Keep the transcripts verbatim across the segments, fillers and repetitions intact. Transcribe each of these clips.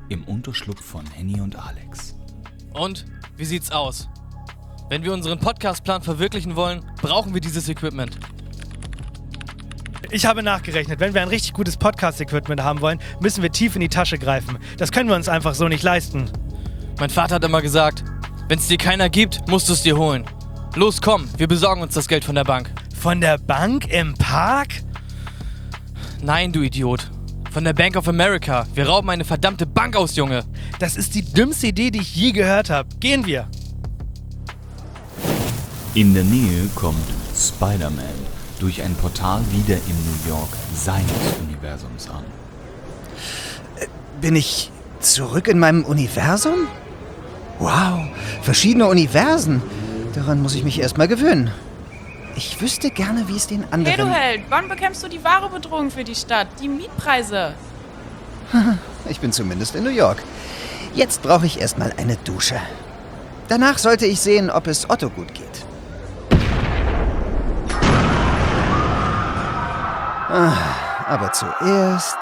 im Unterschlupf von Henny und Alex. Und, wie sieht's aus? Wenn wir unseren Podcastplan verwirklichen wollen, brauchen wir dieses Equipment. Ich habe nachgerechnet, wenn wir ein richtig gutes Podcast-Equipment haben wollen, müssen wir tief in die Tasche greifen. Das können wir uns einfach so nicht leisten. Mein Vater hat immer gesagt, wenn's dir keiner gibt, musst du es dir holen. Los, komm, wir besorgen uns das Geld von der Bank. Von der Bank im Park? Nein, du Idiot. Von der Bank of America. Wir rauben eine verdammte Bank aus, Junge. Das ist die dümmste Idee, die ich je gehört habe. Gehen wir. In der Nähe kommt Spider-Man durch ein Portal wieder in New York seines Universums an. Bin ich zurück in meinem Universum? Wow, verschiedene Universen. Daran muss ich mich erstmal gewöhnen. Ich wüsste gerne, wie es den anderen... Hey, du Held, wann bekämpfst du die wahre Bedrohung für die Stadt? Die Mietpreise. Ich bin zumindest in New York. Jetzt brauche ich erstmal eine Dusche. Danach sollte ich sehen, ob es Otto gut geht. Ah, aber zuerst...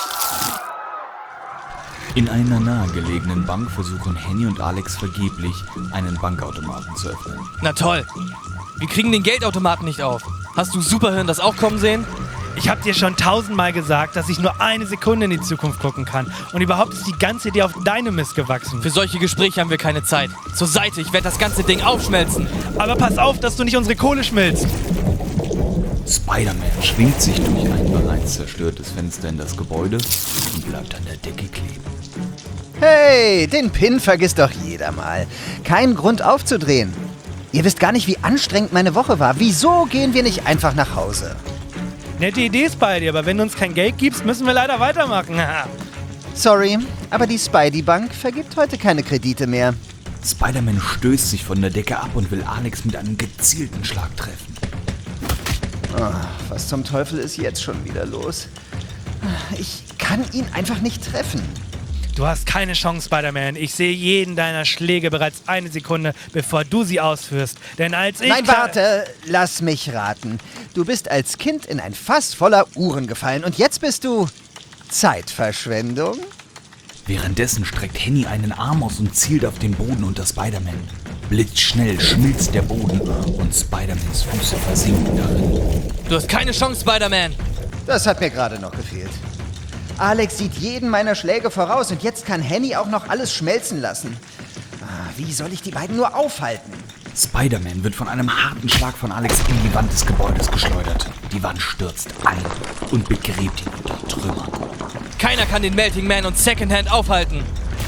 In einer nahegelegenen Bank versuchen Henny und Alex vergeblich, einen Bankautomaten zu öffnen. Na toll. Wir kriegen den Geldautomaten nicht auf. Hast du Superhirn das auch kommen sehen? Ich habe dir schon tausendmal gesagt, dass ich nur eine Sekunde in die Zukunft gucken kann. Und überhaupt ist die ganze Idee auf deinem Mist gewachsen. Für solche Gespräche haben wir keine Zeit. Zur Seite, ich werde das ganze Ding aufschmelzen. Aber pass auf, dass du nicht unsere Kohle schmilzt. Spider-Man schwingt sich durch ein bereits zerstörtes Fenster in das Gebäude und bleibt an der Decke kleben. Hey, den Pin vergisst doch jeder mal. Kein Grund aufzudrehen. Ihr wisst gar nicht, wie anstrengend meine Woche war. Wieso gehen wir nicht einfach nach Hause? Nette Idee ist bei dir, aber wenn du uns kein Geld gibst, müssen wir leider weitermachen. Sorry, aber die Spidey-Bank vergibt heute keine Kredite mehr. Spider-Man stößt sich von der Decke ab und will Alex mit einem gezielten Schlag treffen. Oh, was zum Teufel ist jetzt schon wieder los? Ich kann ihn einfach nicht treffen. Du hast keine Chance, Spider-Man. Ich sehe jeden deiner Schläge bereits eine Sekunde, bevor du sie ausführst. Denn als ich... Nein, warte, lass mich raten. Du bist als Kind in ein Fass voller Uhren gefallen und jetzt bist du... Zeitverschwendung? Währenddessen streckt Henny einen Arm aus und zielt auf den Boden unter Spider-Man. Blitzschnell schmilzt der Boden und Spider-Mans Füße versinken darin. Du hast keine Chance, Spider-Man. Das hat mir gerade noch gefehlt. Alex sieht jeden meiner Schläge voraus und jetzt kann Henny auch noch alles schmelzen lassen. Ah, wie soll ich die beiden nur aufhalten? Spider-Man wird von einem harten Schlag von Alex in die Wand des Gebäudes geschleudert. Die Wand stürzt ein und begräbt ihn unter Trümmern. Keiner kann den Melting Man und Secondhand aufhalten.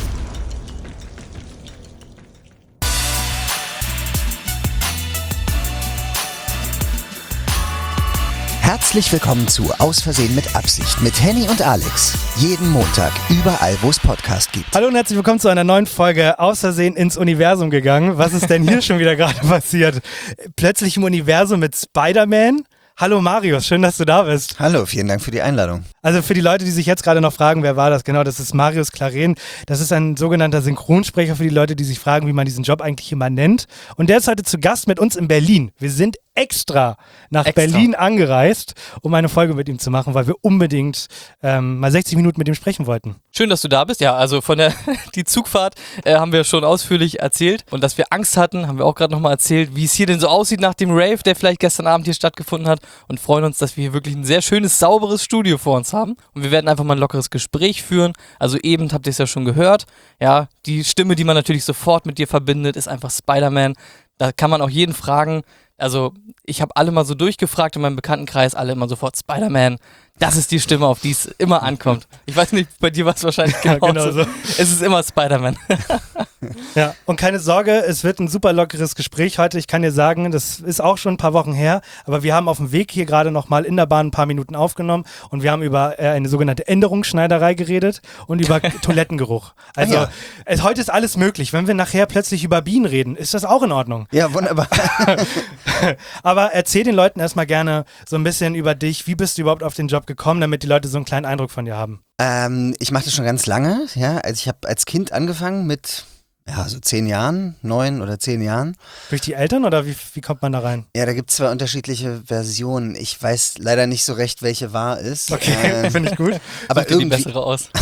Herzlich willkommen zu Aus Versehen mit Absicht mit Henny und Alex. Jeden Montag, überall, wo es Podcast gibt. Hallo und herzlich willkommen zu einer neuen Folge Aus Versehen ins Universum gegangen. Was ist denn hier schon wieder gerade passiert? Plötzlich im Universum mit Spider-Man? Hallo Marius, schön, dass du da bist. Hallo, vielen Dank für die Einladung. Also für die Leute, die sich jetzt gerade noch fragen, wer war das? Genau, das ist Marius Claren. Das ist ein sogenannter Synchronsprecher für die Leute, die sich fragen, wie man diesen Job eigentlich immer nennt. Und der ist heute zu Gast mit uns in Berlin. Wir sind extra nach Extra. Berlin angereist, um eine Folge mit ihm zu machen, weil wir unbedingt ähm, mal sechzig Minuten mit ihm sprechen wollten. Schön, dass du da bist. Ja, also von der die Zugfahrt äh, haben wir schon ausführlich erzählt. Und dass wir Angst hatten, haben wir auch gerade nochmal erzählt, wie es hier denn so aussieht nach dem Rave, der vielleicht gestern Abend hier stattgefunden hat. Und freuen uns, dass wir hier wirklich ein sehr schönes, sauberes Studio vor uns haben. Und wir werden einfach mal ein lockeres Gespräch führen. Also eben habt ihr es ja schon gehört. Ja, die Stimme, die man natürlich sofort mit dir verbindet, ist einfach Spider-Man. Da kann man auch jeden fragen. Also ich habe alle mal so durchgefragt in meinem Bekanntenkreis, alle immer sofort Spider-Man. Das ist die Stimme, auf die es immer ankommt. Ich weiß nicht, bei dir war es wahrscheinlich Ja, genauso. genau so. Es ist immer Spider-Man. Ja, und keine Sorge, es wird ein super lockeres Gespräch heute. Ich kann dir sagen, das ist auch schon ein paar Wochen her, aber wir haben auf dem Weg hier gerade nochmal in der Bahn ein paar Minuten aufgenommen und wir haben über äh, eine sogenannte Änderungsschneiderei geredet und über Toilettengeruch. Also Ja. es, heute ist alles möglich. Wenn wir nachher plötzlich über Bienen reden, ist das auch in Ordnung. Ja, wunderbar. Aber erzähl den Leuten erstmal gerne so ein bisschen über dich. Wie bist du überhaupt auf den Job gekommen, damit die Leute so einen kleinen Eindruck von dir haben? ähm, ich mache das schon ganz lange. Ja, also ich habe als Kind angefangen mit ja, so zehn Jahren, neun oder zehn Jahren. Durch die Eltern oder wie, wie kommt man da rein? Ja, da gibt es zwei unterschiedliche Versionen. Ich weiß leider nicht so recht, welche wahr ist. Okay, Ähm, finde ich gut. aber Such dir die irgendwie, bessere aus.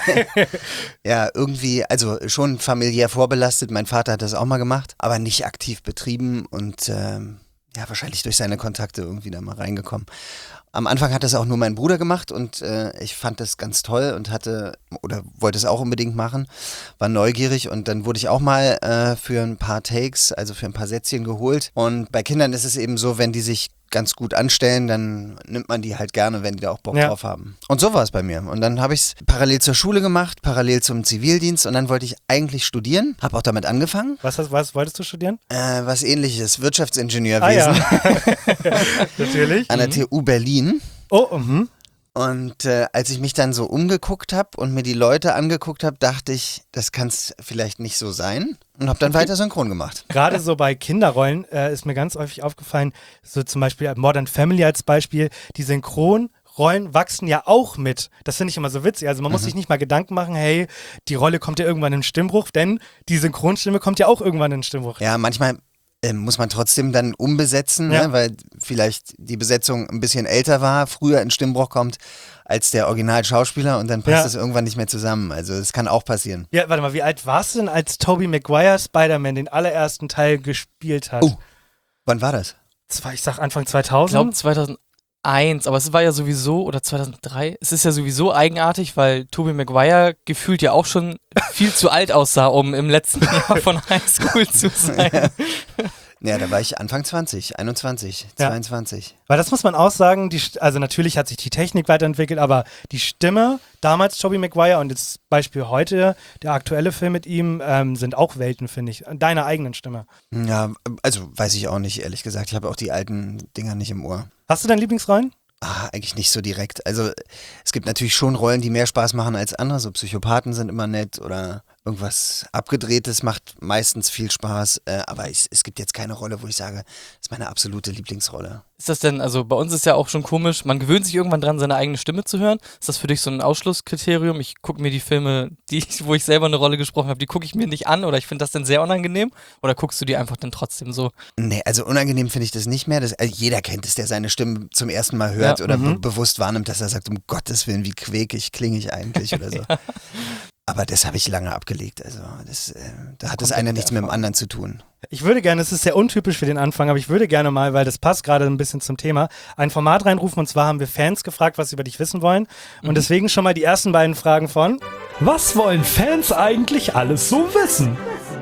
ja, irgendwie, also schon familiär vorbelastet. Mein Vater hat das auch mal gemacht, aber nicht aktiv betrieben und ähm, ja, wahrscheinlich durch seine Kontakte irgendwie da mal reingekommen. Am Anfang hat das auch nur mein Bruder gemacht und äh, ich fand das ganz toll und hatte oder wollte es auch unbedingt machen, war neugierig und dann wurde ich auch mal äh, für ein paar Takes, also für ein paar Sätzchen geholt. Und bei Kindern ist es eben so, wenn die sich ganz gut anstellen, dann nimmt man die halt gerne, wenn die da auch Bock Ja. drauf haben. Und so war es bei mir. Und dann habe ich es parallel zur Schule gemacht, parallel zum Zivildienst und dann wollte ich eigentlich studieren, habe auch damit angefangen. Was, hast- was wolltest du studieren? Äh, was ähnliches, Wirtschaftsingenieurwesen Ah ja, natürlich. an der T U Berlin. Oh, mhm. Und äh, als ich mich dann so umgeguckt habe und mir die Leute angeguckt habe, dachte ich, das kann es vielleicht nicht so sein und habe dann weiter synchron gemacht. Gerade so bei Kinderrollen äh, ist mir ganz häufig aufgefallen, so zum Beispiel Modern Family als Beispiel, die Synchronrollen wachsen ja auch mit. Das finde ich immer so witzig. Also man muss sich nicht mal Gedanken machen, hey, die Rolle kommt ja irgendwann in den Stimmbruch, denn die Synchronstimme kommt ja auch irgendwann in den Stimmbruch. Ja, manchmal ähm, muss man trotzdem dann umbesetzen, Ja. ne, weil vielleicht die Besetzung ein bisschen älter war, früher in Stimmbruch kommt als der Originalschauspieler und dann passt Ja. das irgendwann nicht mehr zusammen. Also das kann auch passieren. Ja, warte mal, wie alt warst du denn, als Tobey Maguire Spider-Man den allerersten Teil gespielt hat? Oh. Wann war das? Zwei, ich sag Anfang Ich glaube zweitausend. zweitausendeins, aber es war ja sowieso, oder zweitausenddrei, es ist ja sowieso eigenartig, weil Tobey Maguire gefühlt ja auch schon viel zu alt aussah, um im letzten Jahr von Highschool zu sein. Ja, da war ich Anfang zwanzig, einundzwanzig, Ja. zweiundzwanzig. Weil das muss man auch sagen, die, St- also natürlich hat sich die Technik weiterentwickelt, aber die Stimme, damals Tobey Maguire und das Beispiel heute, der aktuelle Film mit ihm, ähm, sind auch Welten, finde ich. Deine eigenen Stimme. Ja, also weiß ich auch nicht, ehrlich gesagt. Ich habe auch die alten Dinger nicht im Ohr. Hast du deine Lieblingsrollen? Ah, eigentlich nicht so direkt. Also es gibt natürlich schon Rollen, die mehr Spaß machen als andere. So Psychopathen sind immer nett oder irgendwas Abgedrehtes macht meistens viel Spaß. Äh, aber es, es gibt jetzt keine Rolle, wo ich sage, das ist meine absolute Lieblingsrolle. Ist das denn, also bei uns ist ja auch schon komisch, man gewöhnt sich irgendwann dran, seine eigene Stimme zu hören. Ist das für dich so ein Ausschlusskriterium? Ich gucke mir die Filme, die ich, wo ich selber eine Rolle gesprochen habe, die gucke ich mir nicht an oder ich finde das dann sehr unangenehm? Oder guckst du die einfach dann trotzdem so? Nee, also unangenehm finde ich das nicht mehr. Das, also jeder kennt es, der seine Stimme zum ersten Mal hört Ja, oder mhm. be bewusst wahrnimmt, dass er sagt, um Gottes Willen, wie quäkig klinge ich eigentlich oder so. Aber das habe ich lange abgelegt. Also das, äh, da hat das Kommt eine mit der nichts mit dem Erfahrung. anderen zu tun. Ich würde gerne, es ist sehr untypisch für den Anfang, aber ich würde gerne mal, weil das passt gerade ein bisschen zum Thema, ein Format reinrufen und zwar haben wir Fans gefragt, was sie über dich wissen wollen und deswegen schon mal die ersten beiden Fragen von Was wollen Fans eigentlich alles so wissen?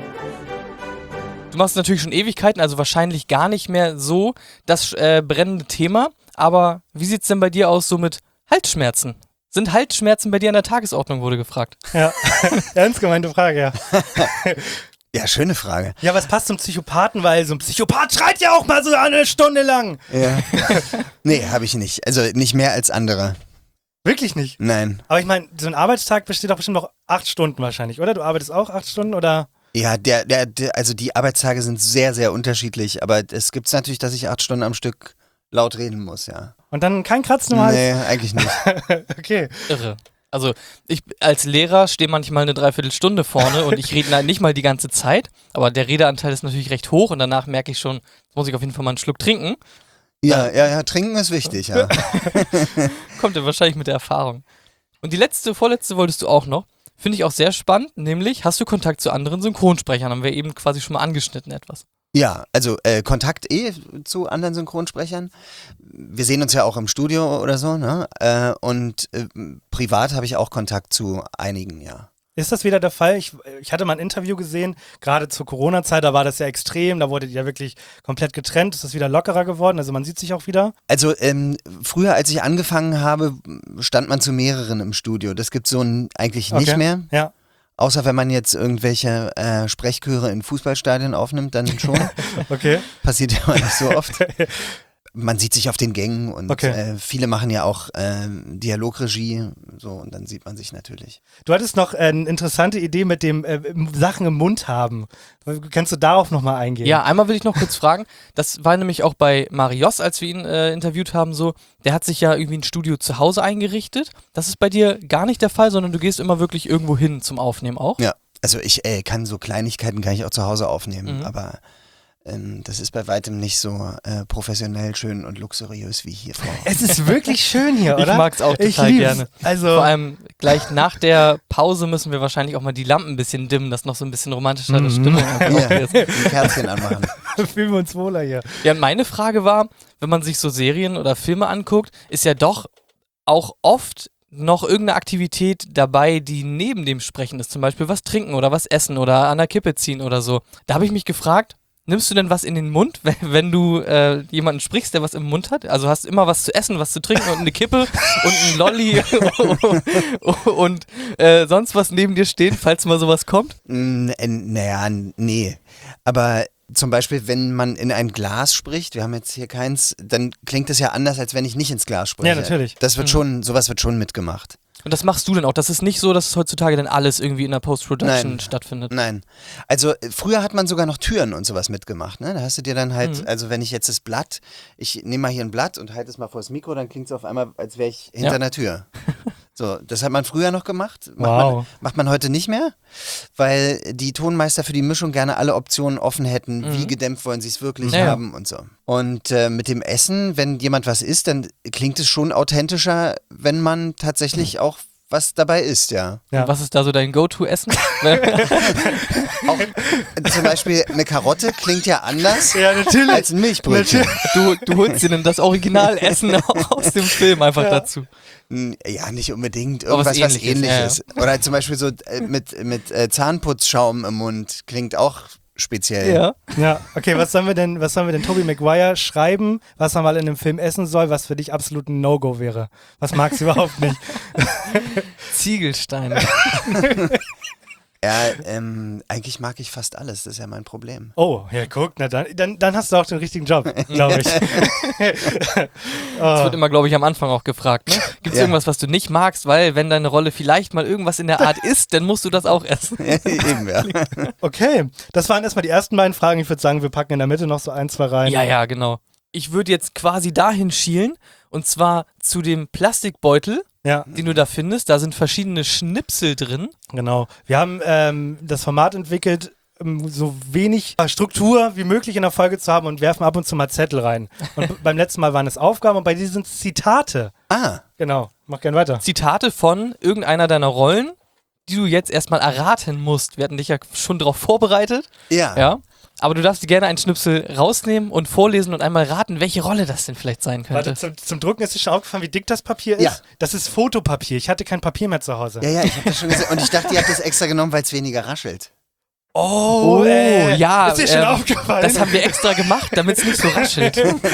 Du machst natürlich schon Ewigkeiten, also wahrscheinlich gar nicht mehr so das äh, brennende Thema. Aber wie sieht's denn bei dir aus so mit Halsschmerzen? Sind Halsschmerzen bei dir an der Tagesordnung, wurde gefragt. Ja, ernst gemeinte Frage, ja. Ja, schöne Frage. Ja, was passt zum Psychopathen, weil so ein Psychopath schreit ja auch mal so eine Stunde lang. Ja. Nee, habe ich nicht. Also nicht mehr als andere. Wirklich nicht. Nein. Aber ich meine, so ein Arbeitstag besteht doch bestimmt noch acht Stunden wahrscheinlich, oder? Du arbeitest auch acht Stunden oder? Ja, der, der, der, also die Arbeitstage sind sehr, sehr unterschiedlich, aber es gibt natürlich, dass ich acht Stunden am Stück laut reden muss, ja. Und dann kein Kratzen im Hals? Nee, eigentlich nicht. Okay. Irre. Also ich als Lehrer stehe manchmal eine Dreiviertelstunde vorne und ich rede nicht mal die ganze Zeit, aber der Redeanteil ist natürlich recht hoch und danach merke ich schon, jetzt muss ich auf jeden Fall mal einen Schluck trinken. Ja, ja, ja, trinken ist wichtig, ja. Kommt ja wahrscheinlich mit der Erfahrung. Und die letzte, vorletzte wolltest du auch noch. Finde ich auch sehr spannend, nämlich hast du Kontakt zu anderen Synchronsprechern? Haben wir eben quasi schon mal angeschnitten etwas. Ja, also äh, Kontakt eh zu anderen Synchronsprechern. Wir sehen uns ja auch im Studio oder so, ne? Äh, und äh, privat habe ich auch Kontakt zu einigen, ja. Ist das wieder der Fall? Ich, ich hatte mal ein Interview gesehen, gerade zur Corona-Zeit, da war das ja extrem, da wurde ja wirklich komplett getrennt, ist das wieder lockerer geworden, also man sieht sich auch wieder. Also ähm, früher, als ich angefangen habe, stand man zu mehreren im Studio. Das gibt so ein, eigentlich nicht Okay. mehr. Ja. Außer wenn man jetzt irgendwelche äh, Sprechchöre in Fußballstadien aufnimmt, dann schon. Okay. Passiert ja mal nicht so oft. Man sieht sich auf den Gängen und Okay. äh, viele machen ja auch äh, Dialogregie, so, und dann sieht man sich natürlich. Du hattest noch äh, eine interessante Idee mit dem äh, Sachen im Mund haben. Kannst du darauf nochmal eingehen? Ja, einmal will ich noch kurz fragen, das war nämlich auch bei Marios, als wir ihn äh, interviewt haben, so, der hat sich ja irgendwie ein Studio zu Hause eingerichtet. Das ist bei dir gar nicht der Fall, sondern du gehst immer wirklich irgendwo hin zum Aufnehmen auch? Ja, Also ich äh, kann so Kleinigkeiten kann ich auch zu Hause aufnehmen, Mhm. aber ähm, das ist bei weitem nicht so äh, professionell schön und luxuriös wie hier vor. Es ist wirklich schön hier, Ich oder? mag's auch Ich total lieb's. gerne. Also, Vor allem gleich nach der Pause müssen wir wahrscheinlich auch mal die Lampen ein bisschen dimmen, dass noch so ein bisschen romantischere Mhm. Stimmung einfach Ja, aufgeht. ein Kerzchen anmachen. fühlen wir uns wohler hier. Ja, und meine Frage war, wenn man sich so Serien oder Filme anguckt, ist ja doch auch oft noch irgendeine Aktivität dabei, die neben dem Sprechen ist. Zum Beispiel was trinken oder was essen oder an der Kippe ziehen oder so. Da habe ich mich gefragt, nimmst du denn was in den Mund, wenn, wenn du äh, jemanden sprichst, der was im Mund hat? Also hast du immer was zu essen, was zu trinken und eine Kippe und ein Lolli und äh, sonst was neben dir stehen, falls mal sowas kommt? N- äh, Naja, nee. Aber zum Beispiel, wenn man in ein Glas spricht, wir haben jetzt hier keins, dann klingt es ja anders, als wenn ich nicht ins Glas spreche. Ja, natürlich. Das wird schon, sowas wird schon mitgemacht. Und das machst du denn auch? Das ist nicht so, dass es heutzutage dann alles irgendwie in der Post-Production Nein. stattfindet. Nein. Also äh, früher hat man sogar noch Türen und sowas mitgemacht. Ne? Da hast du dir dann halt, Mhm. also wenn ich jetzt das Blatt, ich nehme mal hier ein Blatt und halte es mal vor das Mikro, dann klingt es auf einmal, als wäre ich hinter Ja. einer Tür. So, das hat man früher noch gemacht. Macht, Wow. man, macht man heute nicht mehr, weil die Tonmeister für die Mischung gerne alle Optionen offen hätten. Mhm. Wie gedämpft wollen sie es wirklich Ja, ja. haben und so. Und äh, mit dem Essen, wenn jemand was isst, dann klingt es schon authentischer, wenn man tatsächlich auch was dabei isst, ja. Ja. Und was ist da so dein Go-To-Essen? Auch zum Beispiel eine Karotte klingt ja anders Ja, natürlich. als ein Milchbrötchen. du, du holst dir denn das Originalessen auch aus dem Film einfach Ja. dazu. N- Ja, nicht unbedingt. Aber was Irgendwas, was Ähnliches, ähnliches. Oder zum Beispiel so äh, mit, mit äh, Zahnputzschaum im Mund klingt auch speziell. Ja. Ja, okay, was sollen wir denn, was sollen wir denn Tobey Maguire schreiben, was er mal in dem Film essen soll, was für dich absolut ein No-Go wäre? Was magst du überhaupt nicht? Ziegelsteine. Ja, ähm, eigentlich mag ich fast alles, das ist ja mein Problem. Oh, ja, guck, na dann, dann, dann hast du auch den richtigen Job, glaube ich. Das wird immer, glaube ich, am Anfang auch gefragt. Ne? Gibt es Ja. irgendwas, was du nicht magst? Weil, wenn deine Rolle vielleicht mal irgendwas in der Art ist, dann musst du das auch essen. Eben, ja. Okay, das waren erstmal die ersten beiden Fragen. Ich würde sagen, wir packen in der Mitte noch so ein, zwei rein. Ja, ja, genau. Ich würde jetzt quasi dahin schielen, und zwar zu dem Plastikbeutel, Ja, den du da findest. Da sind verschiedene Schnipsel drin. genau. Wir haben ähm, das Format entwickelt, um so wenig Struktur wie möglich in der Folge zu haben und werfen ab und zu mal Zettel rein. Und b- beim letzten Mal waren es Aufgaben und bei dir sind es Zitate. Ah, Genau, mach gern weiter. Zitate von irgendeiner deiner Rollen, die du jetzt erstmal erraten musst. Wir hatten dich ja schon darauf vorbereitet. ja. Ja. Aber du darfst dir gerne einen Schnipsel rausnehmen und vorlesen und einmal raten, welche Rolle das denn vielleicht sein könnte. Warte, zum, zum Drucken ist dir schon aufgefallen, wie dick das Papier ist? Ja. Das ist Fotopapier. Ich hatte kein Papier mehr zu Hause. Ja, ja, ich habe das schon gesehen. Und ich dachte, ihr habt das extra genommen, weil es weniger raschelt. Oh, Oh, äh, ja, Ist dir schon ähm, aufgefallen? Das haben wir extra gemacht, damit es nicht so raschelt.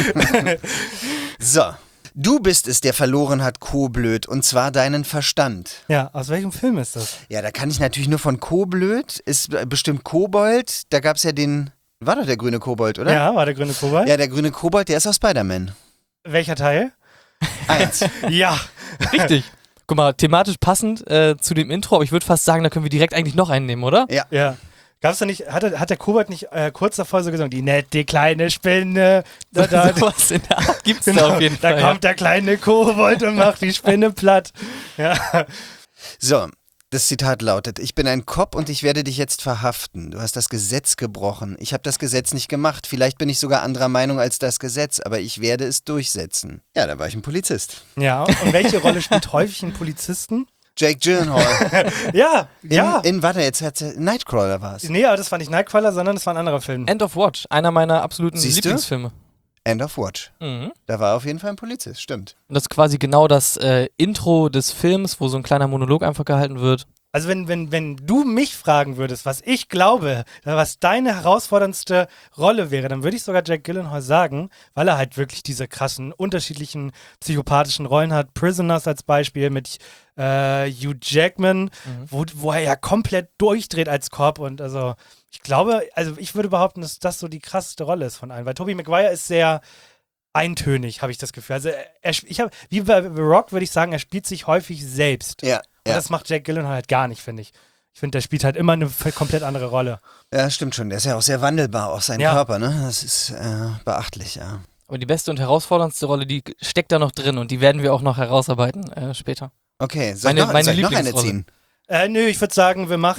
So. Du bist es, der verloren hat, Koblöd, und zwar deinen Verstand. Ja, aus welchem Film ist das? Ja, da kann ich natürlich nur von Koblöd, ist bestimmt Kobold. Da gab es ja den, war doch der grüne Kobold, oder? Ja, war der grüne Kobold. Ja, der grüne Kobold, der ist aus Spider-Man. Welcher Teil? Eins. Ja. Richtig. Guck mal, thematisch passend äh, zu dem Intro, aber ich würde fast sagen, da können wir direkt eigentlich noch einen nehmen, oder? Ja. Ja. Gab's da nicht, hat, der- hat der Kobold nicht äh, kurz davor so gesungen, die nette kleine Spinne, da, da, So was in der Art gibt's genau, da auf jeden da Fall. kommt der kleine Kobold und macht die Spinne platt. Ja. So, das Zitat lautet: Ich bin ein Cop und ich werde dich jetzt verhaften. Du hast das Gesetz gebrochen. Ich habe das Gesetz nicht gemacht. Vielleicht bin ich sogar anderer Meinung als das Gesetz, aber ich werde es durchsetzen. Ja, da war ich ein Polizist. Ja, und welche Rolle spielt häufig ein Polizisten? Jake Gyllenhaal. Ja, In, ja. in warte, jetzt hat Nightcrawler war es. Nee, aber das war nicht Nightcrawler, sondern das war ein anderer Film. End of Watch, einer meiner absoluten Siehst du? Lieblingsfilme. End of Watch. Mhm. Da war auf jeden Fall ein Polizist, stimmt. Und das ist quasi genau das äh, Intro des Films, wo so ein kleiner Monolog einfach gehalten wird. Also wenn, wenn, wenn du mich fragen würdest, was ich glaube, was deine herausforderndste Rolle wäre, dann würde ich sogar Jack Gyllenhaal sagen, weil er halt wirklich diese krassen, unterschiedlichen psychopathischen Rollen hat. Prisoners als Beispiel mit äh, Hugh Jackman, wo, wo er ja komplett durchdreht als Cop und also ich glaube, also ich würde behaupten, dass das so die krasseste Rolle ist von allen, weil Tobey Maguire ist sehr eintönig, habe ich das Gefühl. Also er, ich habe, wie bei The Rock würde ich sagen, er spielt sich häufig selbst. Ja, Und ja. das macht Jack Gyllenhaal halt gar nicht, finde ich. Ich finde, der spielt halt immer eine f- komplett andere Rolle. Ja, stimmt schon. Der ist ja auch sehr wandelbar, auch sein Ja. Körper, ne? Das ist äh, beachtlich, ja. Aber die beste und herausforderndste Rolle, die steckt da noch drin und die werden wir auch noch herausarbeiten äh, später. Okay, soll Meine- ich noch, meine soll ich noch eine Lieblingsrolle. ziehen? Äh, nö, ich würde sagen, wir machen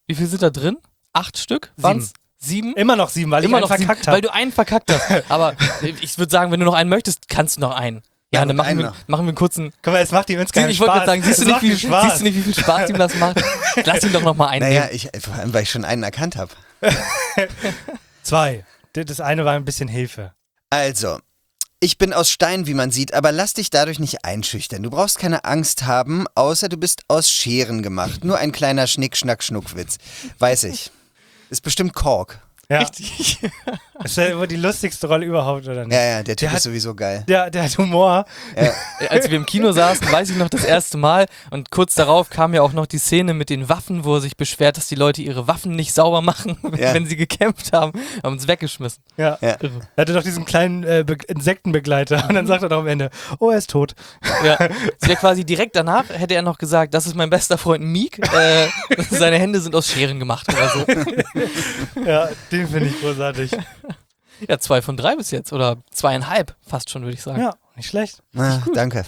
Wie viel sind da drin? Acht Stück? Waren's? Sieben? Immer noch sieben, weil Immer ich noch einen sieben, verkackt weil habe. du einen verkackt hast. Aber ich würde sagen, wenn du noch einen möchtest, kannst du noch einen. Ja, Ja, dann noch machen einen wir, noch. machen wir einen kurzen... Guck mal, es macht ihm insgesamt Ich wollte Spaß. gerade sagen, siehst du, Es nicht, macht wie, ihm Spaß. siehst du nicht, wie viel Spaß ihm das macht? Lass ihn doch noch mal einnehmen. Naja, ich, vor allem, weil ich schon einen erkannt habe. Zwei. Das eine war ein bisschen Hilfe. Also, ich bin aus Stein, wie man sieht, aber lass dich dadurch nicht einschüchtern. Du brauchst keine Angst haben, außer du bist aus Scheren gemacht. Nur ein kleiner Schnick-Schnack-Schnuckwitz. Weiß ich. Ist bestimmt Kork. Ja. Richtig. Das ist ja wohl die lustigste Rolle überhaupt, oder nicht? Ja, ja, der Typ Der hat- ist sowieso geil. Der, der hat Humor. Als wir im Kino saßen, weiß ich noch das erste Mal und kurz darauf kam ja auch noch die Szene mit den Waffen, wo er sich beschwert, dass die Leute ihre Waffen nicht sauber machen, Ja. wenn sie gekämppt haben, haben uns weggeschmissen. Ja. Ja. Er hatte doch diesen kleinen äh, Be Insektenbegleiter und dann sagt er doch am Ende, oh, er ist tot. Ja. Es wäre quasi direkt danach, hätte er noch gesagt, das ist mein bester Freund Meek, äh, seine Hände sind aus Scheren gemacht oder so. Ja, den finde ich großartig. Ja, zwei von drei bis jetzt oder zweieinhalb fast schon, würde ich sagen. Ja, nicht schlecht. Ah, danke.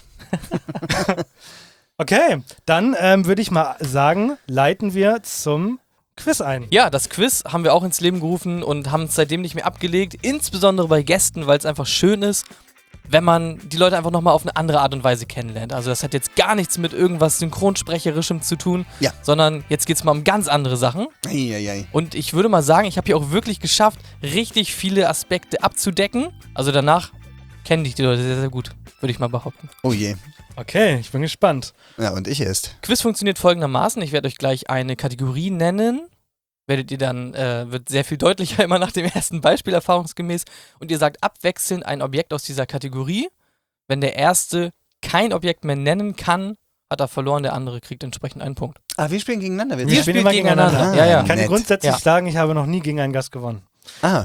Okay, dann ähm, würde ich mal sagen, leiten wir zum Quiz ein. Ja, das Quiz haben wir auch ins Leben gerufen und haben es seitdem nicht mehr abgelegt, insbesondere bei Gästen, weil es einfach schön ist, wenn man die Leute einfach nochmal auf eine andere Art und Weise kennenlernt. Also das hat jetzt gar nichts mit irgendwas Synchronsprecherischem zu tun, Ja. sondern jetzt geht es mal um ganz andere Sachen. Eieiei. Und ich würde mal sagen, ich habe hier auch wirklich geschafft, richtig viele Aspekte abzudecken. Also danach kennen dich die Leute sehr, sehr gut, würde ich mal behaupten. Oh je. Okay, ich bin gespannt. Ja, und ich erst. Quiz funktioniert folgendermaßen. Ich werde euch gleich eine Kategorie nennen. Werdet ihr dann, äh, wird sehr viel deutlicher immer nach dem ersten Beispiel erfahrungsgemäß. Und ihr sagt abwechselnd ein Objekt aus dieser Kategorie. Wenn der Erste kein Objekt mehr nennen kann, hat er verloren, der andere kriegt entsprechend einen Punkt. Ah, wir spielen gegeneinander. Wir Wir spielen spielen immer gegeneinander. gegeneinander. Ja, ja. Ich kann Nett. grundsätzlich Ja. sagen, ich habe noch nie gegen einen Gast gewonnen. Ah.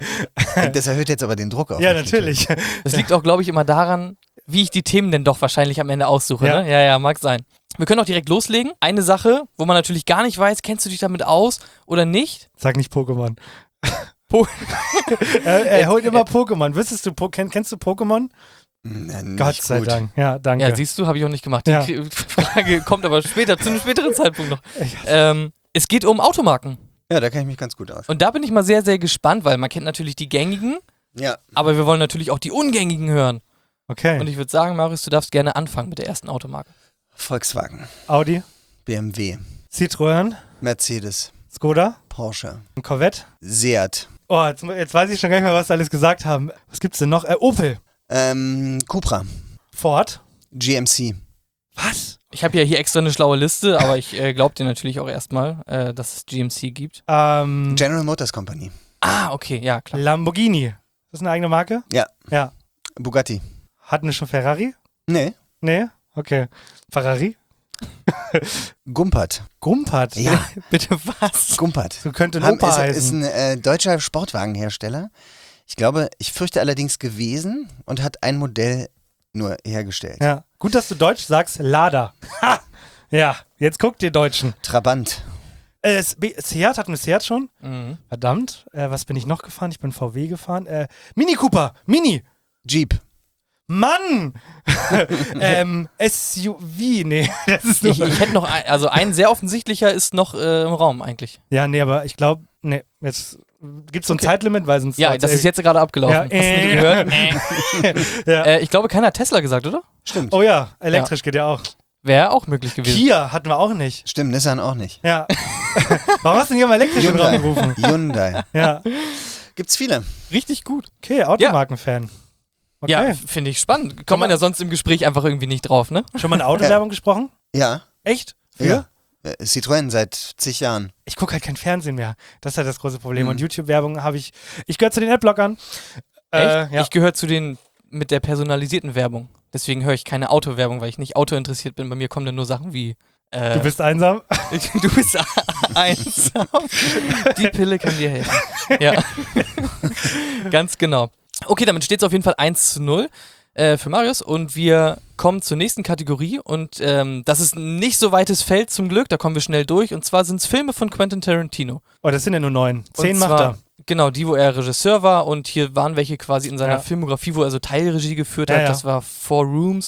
Das erhöht jetzt aber den Druck auf. Ja, mich natürlich. Das liegt auch, glaube ich, immer daran, wie ich die Themen denn doch wahrscheinlich am Ende aussuche. Ja. Ne? Ja, ja, mag sein. Wir können auch direkt loslegen. Eine Sache, wo man natürlich gar nicht weiß, kennst du dich damit aus oder nicht? Sag nicht Pokémon. Po er, er holt immer Pokémon. Wüsstest du, po kenn, kennst du Pokémon? Na, nicht Gott sei gut. Dank. Ja, danke. Ja, siehst du, habe ich auch nicht gemacht. Die Ja. Kri- Frage kommt aber später, zu einem späteren Zeitpunkt noch. Ähm, es geht um Automarken. Ja, da kenne ich mich ganz gut aus. Und da bin ich mal sehr, sehr gespannt, weil man kennt natürlich die gängigen, Ja. aber wir wollen natürlich auch die ungängigen hören. Okay. Und ich würde sagen, Marius, du darfst gerne anfangen mit der ersten Automarke. Volkswagen, Audi, B M W, Citroën, Mercedes, Skoda, Porsche, ein Corvette. Seat, Oh, jetzt, jetzt weiß ich schon gar nicht mehr, was sie alles gesagt haben. Was gibt's denn noch? Äh, Opel, ähm, Cupra, Ford. G M C. Was? Ich habe ja hier extra eine schlaue Liste, aber ich äh, glaube dir natürlich auch erstmal, äh, dass es G M C gibt. Ähm, General Motors Company. Ah, okay, ja, klar. Lamborghini. Ist das eine eigene Marke? Ja. Ja. Bugatti. Hatten wir schon Ferrari? Nee. Nee? Okay. Ferrari? Gumpert. Gumpert. Ja, Bitte was? Gumpert. So könnte ein Haben, Opa ist, ist heißen. ein äh, deutscher Sportwagenhersteller. Ich glaube, ich fürchte allerdings gewesen und hat ein Modell nur hergestellt. Ja. Gut, dass du Deutsch sagst. Lada. Ha! Ja, jetzt guckt ihr Deutschen. Trabant. Äh, S- B- Seat, hatten wir Seat schon? Mhm. Verdammt. Äh, was bin ich noch gefahren? Ich bin V W gefahren. Äh, Mini Cooper. Mini. Jeep. Mann! ähm, S U V. Nee, das ist nur. Ich, ich hätte noch ein, also ein sehr offensichtlicher ist noch äh, im Raum eigentlich. Ja, nee, aber ich glaube, nee, jetzt gibt es so ein Okay. Zeitlimit, weil sonst. Ja, das ist jetzt gerade abgelaufen. Ja, Hast du nicht gehört? Ja. Äh, ich glaube, keiner hat Tesla gesagt, oder? Stimmt. Oh ja, elektrisch geht ja auch. Wäre auch möglich gewesen. Kia hatten wir auch nicht. Stimmt, Nissan auch nicht. Ja. Warum hast du denn hier mal elektrisch in den Raum gerufen? Hyundai. Ja. Gibt's viele. Richtig gut. Okay, Automarkenfan. Okay. Ja, finde ich spannend. Kommt man ja sonst im Gespräch einfach irgendwie nicht drauf, ne? Schon mal eine Autowerbung gesprochen? Ja. Echt? Für? Ja. Äh, Citroën seit zig Jahren. Ich gucke halt kein Fernsehen mehr. Das ist halt das große Problem. Mhm. Und YouTube-Werbung habe ich. Ich gehöre zu den Adblockern. Echt? Äh, ja. Ich gehöre zu den mit der personalisierten Werbung. Deswegen höre ich keine Autowerbung, weil ich nicht Auto interessiert bin. Bei mir kommen dann nur Sachen wie äh, Du bist einsam? du bist einsam. Die Pille kann dir helfen. Ja. Ganz genau. Okay, damit steht es auf jeden Fall eins zu null äh, für Marius. Und wir kommen zur nächsten Kategorie. Und ähm, das ist ein nicht so weites Feld zum Glück. Da kommen wir schnell durch. Und zwar sind es Filme von Quentin Tarantino. Oh, das sind ja nur neun. Zehn Und macht zwar, er. Genau, die, wo er Regisseur war. Und hier waren welche quasi in seiner Ja. Filmografie, wo er so Teilregie geführt Ja, hat. ja. Das war Four Rooms.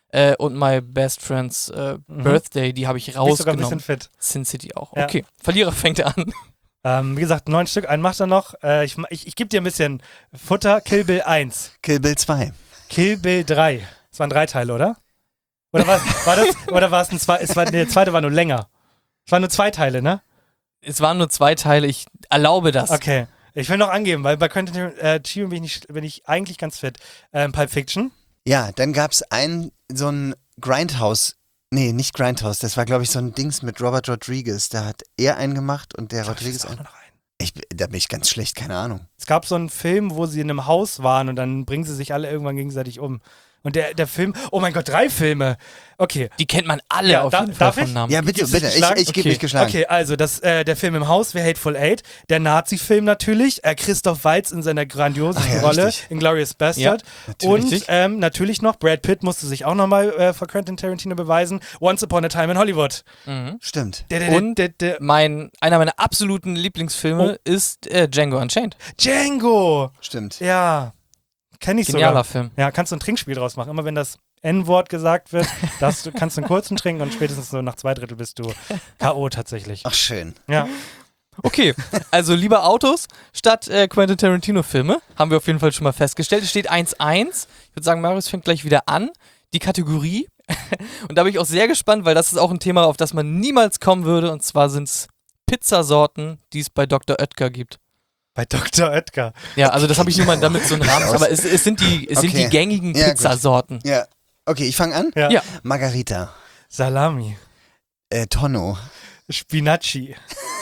Äh, und My Best Friend's äh, Mhm. Birthday, die habe ich Bist sogar ein bisschen rausgenommen. fit. Sin City auch. Ja. Okay, Verlierer fängt an. Ähm, wie gesagt, neun Stück, einen macht er noch. Äh, ich ich, ich gebe dir ein bisschen Futter. Kill Bill eins. Kill Bill zwei. Kill Bill drei. Das waren drei Teile, oder? Oder war, war das, oder war es ein zwei, es war, der zweite war nur länger. Es waren nur zwei Teile, ne? Es waren nur zwei Teile, ich erlaube das. Okay. Ich will noch angeben, weil bei Quentin Tarantino bin ich, nicht, bin ich eigentlich ganz fit. Ähm, Pulp Fiction. Ja, dann gab es einen, so ein Grindhouse. Nee, nicht Grindhouse. Das war, glaube ich, so ein Dings mit Robert Rodriguez. Da hat er einen gemacht und der Rodriguez auch einen. noch einen. Ich, da bin ich ganz schlecht, keine Ahnung. Es gab so einen Film, wo sie in einem Haus waren und dann bringen sie sich alle irgendwann gegenseitig um. Und der, der Film, oh mein Gott, drei Filme. Okay. Die kennt man alle Ja, auf da- jeden Fall darf von ich? Namen. Ja, bitte, Gibt's dich bitte. Ich, geschlagen? ich gebe Okay. mich geschlagen. Okay, also das, äh, der Film im Haus, wer Hateful Eight, der Nazi-Film natürlich, äh, Christoph Waltz in seiner grandiosen Ach ja, Rolle richtig. in Glorious Bastard. natürlich. Und ähm, natürlich noch, Brad Pitt musste sich auch nochmal äh, vor Quentin Tarantino beweisen, Once Upon a Time in Hollywood. Mhm. Stimmt. Der, der, Und- der, der, der, Mein, einer meiner absoluten Lieblingsfilme Oh. ist äh, Django Unchained. Django! Stimmt. Ja, kenn ich Genialer sogar. Film. Ja, kannst du ein Trinkspiel draus machen. Immer wenn das N-Wort gesagt wird, darfst du, kannst du einen kurzen trinken und spätestens so nach zwei Drittel bist du K O tatsächlich. Ach, schön. Ja. Okay, also lieber Autos statt äh, Quentin Tarantino-Filme. Haben wir auf jeden Fall schon mal festgestellt. Es steht eins eins. Ich würde sagen, Marius fängt gleich wieder an. Die Kategorie. Und da bin ich auch sehr gespannt, weil das ist auch ein Thema, auf das man niemals kommen würde. Und zwar sind es Pizzasorten, die es bei Doktor Oetker gibt. Bei Doktor Oetker. Ja, also das habe ich nur mal damit so einen Rahmen. Aber es, es, sind, die, es sind Okay. die gängigen Ja, gut. Pizzasorten. Ja. Okay, ich fange an. Ja. Ja. Margarita. Salami. Äh, Tonno. Spinacci.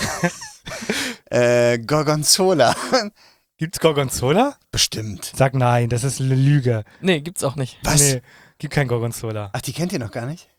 Äh, Gorgonzola. Gibt's Gorgonzola? Bestimmt. Sag nein, das ist eine Lüge. Nee, gibt's auch nicht. Was? Nee, gibt kein Gorgonzola. Ach, die kennt ihr noch gar nicht?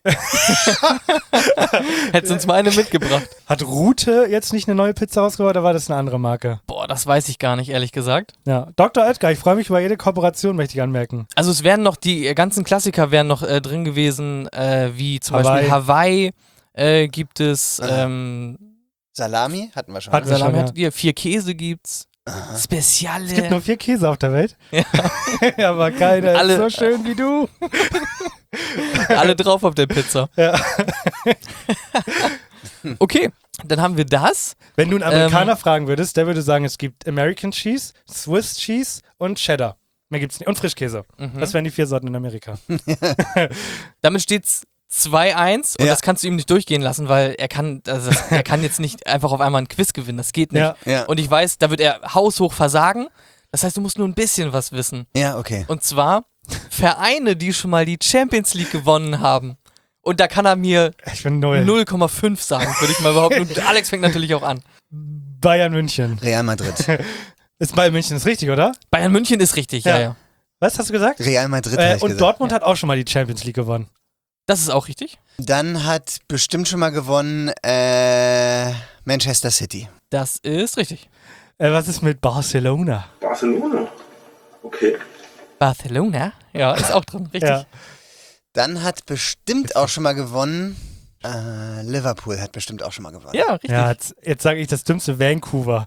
Hättest uns mal eine mitgebracht. Hat Rute jetzt nicht eine neue Pizza rausgebracht oder war das eine andere Marke? Boah, das weiß ich gar nicht, ehrlich gesagt. Ja, Doktor Oetker, ich freue mich über jede Kooperation, möchte ich anmerken. Also es wären noch, die äh, ganzen Klassiker wären noch äh, drin gewesen, äh, wie zum Hawaii. Beispiel Hawaii äh, gibt es, Aha. ähm, Salami hatten wir schon. Hatten wir Salami schon, hat ihr, vier Käse gibt's, Aha. Speziale. Es gibt nur vier Käse auf der Welt. Ja. Aber keiner Alle- ist so schön wie du. alle drauf auf der Pizza. Ja. Okay, dann haben wir das. Wenn du einen Amerikaner Ähm. fragen würdest, der würde sagen, es gibt American Cheese, Swiss Cheese und Cheddar. Mehr gibt's nicht. Und Frischkäse. Mhm. Das wären die vier Sorten in Amerika. Damit steht's zwei eins und Ja. das kannst du ihm nicht durchgehen lassen, weil er kann, also das, er kann jetzt nicht einfach auf einmal ein Quiz gewinnen, das geht nicht. Ja. Ja. Und ich weiß, da wird er haushoch versagen. Das heißt, du musst nur ein bisschen was wissen. Ja, okay. Und zwar Vereine, die schon mal die Champions League gewonnen haben. Und da kann er mir Ich bin null. null Komma fünf sagen, würde ich mal behaupten. Und Alex fängt natürlich auch an. Bayern München. Real Madrid. Ist Bayern München, ist richtig, oder? Bayern München ist richtig, ja, Ja. ja. Was hast du gesagt? Real Madrid, Äh, hab ich und gesagt. Dortmund hat auch schon mal die Champions League gewonnen. Das ist auch richtig. Dann hat bestimmt schon mal gewonnen äh, Manchester City. Das ist richtig. Äh, was ist mit Barcelona? Barcelona. Okay. Barcelona, ja, ist auch drin, richtig. Ja. Dann hat bestimmt auch schon mal gewonnen äh, Liverpool hat bestimmt auch schon mal gewonnen. Ja, richtig. Ja, jetzt, jetzt sage ich das dümmste Vancouver.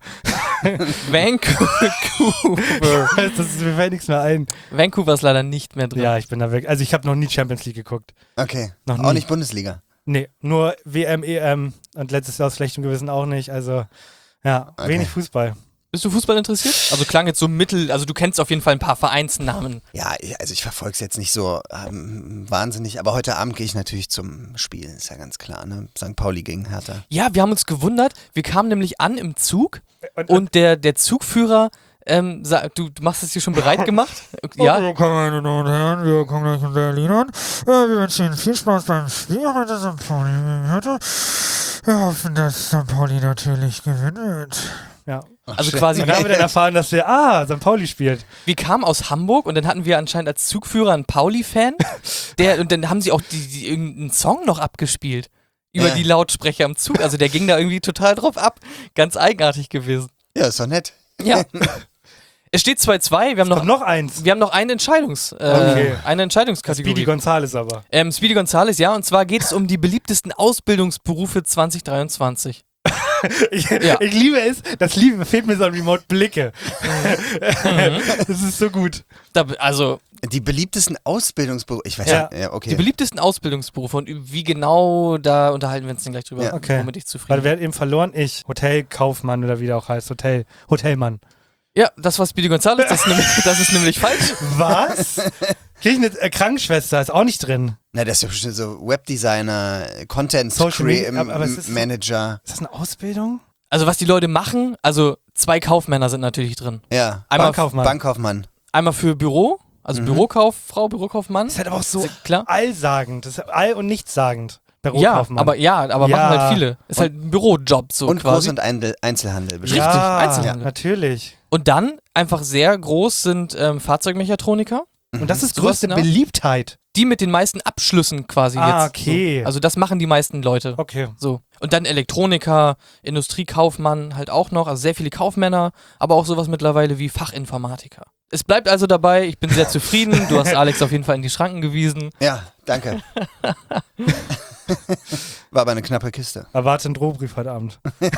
Vancouver. das ist, mir fällt nichts mehr ein. Vancouver ist leider nicht mehr drin. Ja, ich bin da weg. Also ich habe noch nie Champions League geguckt. Okay. Noch Auch nie. nicht Bundesliga. Nee, nur W M, E M und letztes Jahr aus schlechtem Gewissen auch nicht. Also ja, Okay. wenig Fußball. Bist du Fußball interessiert? Also klang jetzt so mittel, also du kennst auf jeden Fall ein paar Vereinsnamen. Ja, ich- also ich verfolge es jetzt nicht so ähm, wahnsinnig, aber heute Abend gehe ich natürlich zum Spiel, ist ja ganz klar, ne? Sankt Pauli gegen Hertha. Ja, wir haben uns gewundert. Wir kamen nämlich an im Zug Und, und der, der Zugführer, ähm, sa- du, du machst es dir schon bereit gemacht? Ja, Meine Damen und Herren, wir kommen gleich in Berlin an. Äh, wir wünschen Ihnen viel Spaß beim Spiel heute Sankt Pauli gegen Hertha. Wir hoffen, dass Sankt Pauli natürlich gewinnt. ja. also quasi, Und dann haben wir dann erfahren, dass wir, ah, Sankt Pauli spielt. wir kamen aus Hamburg und dann hatten wir anscheinend als Zugführer einen Pauli-Fan. Der, und dann haben sie auch die, die, irgendeinen Song noch abgespielt. Über Ja. die Lautsprecher im Zug. Also der ging da irgendwie total drauf ab. Ganz eigenartig gewesen. Ja, ist doch nett. Ja. Es steht zwei zwei. Wir haben Und noch, noch eins. wir haben noch eine Entscheidungs, äh, Okay. eine Entscheidungskategorie. Speedy Gonzales aber. Ähm, Speedy Gonzales, ja, und zwar geht es um die beliebtesten Ausbildungsberufe zwanzig dreiundzwanzig. Ich, Ja. ich liebe es, das Liebe fehlt mir so an Remote Blicke. Mhm. Das ist so gut. Da, also, Die beliebtesten Ausbildungsberufe, ich weiß Ja. nicht, ja, okay. Die beliebtesten Ausbildungsberufe und wie genau, da unterhalten wir uns dann gleich drüber, Ja. Okay. womit ich Weil zufrieden wer bin. hat eben verloren? Ich. Hotelkaufmann oder wie der auch heißt. Hotel, Hotelmann. Ja, das war Speedy Gonzales, das ist nämlich, das ist nämlich falsch. Was? Krieg ich eine äh, Krankenschwester, ist auch nicht drin. Na, das ist ja bestimmt so Webdesigner, Content Social Media, Crea- aber- aber es ist so- Manager. Ist das eine Ausbildung? Also was die Leute machen, also zwei Kaufmänner sind natürlich drin. Ja. Einmal, Bankkaufmann. Bankkaufmann. einmal für Büro, also Mhm. Bürokauffrau, Bürokaufmann. Ist halt aber auch so Ist klar. allsagend. Das ist all- und nichtssagend. Ja, Bürokaufmann. aber ja, aber Ja. machen halt viele. Ist halt ein Bürojob so Und quasi. Groß- und Eindel- Einzelhandel bestimmt. Richtig, ja, Einzelhandel. natürlich. Und dann einfach sehr groß sind ähm, Fahrzeugmechatroniker, Und das ist Sowas, größte ne? Beliebtheit. die mit den meisten Abschlüssen quasi Ah, jetzt. okay. So. Also das machen die meisten Leute. Okay. So. Und dann Elektroniker, Industriekaufmann halt auch noch, also sehr viele Kaufmänner, aber auch sowas mittlerweile wie Fachinformatiker. Es bleibt also dabei, ich bin sehr zufrieden. Du hast Alex auf jeden Fall in die Schranken gewiesen. Ja, danke. War aber eine knappe Kiste. Erwarte einen Drohbrief heute Abend.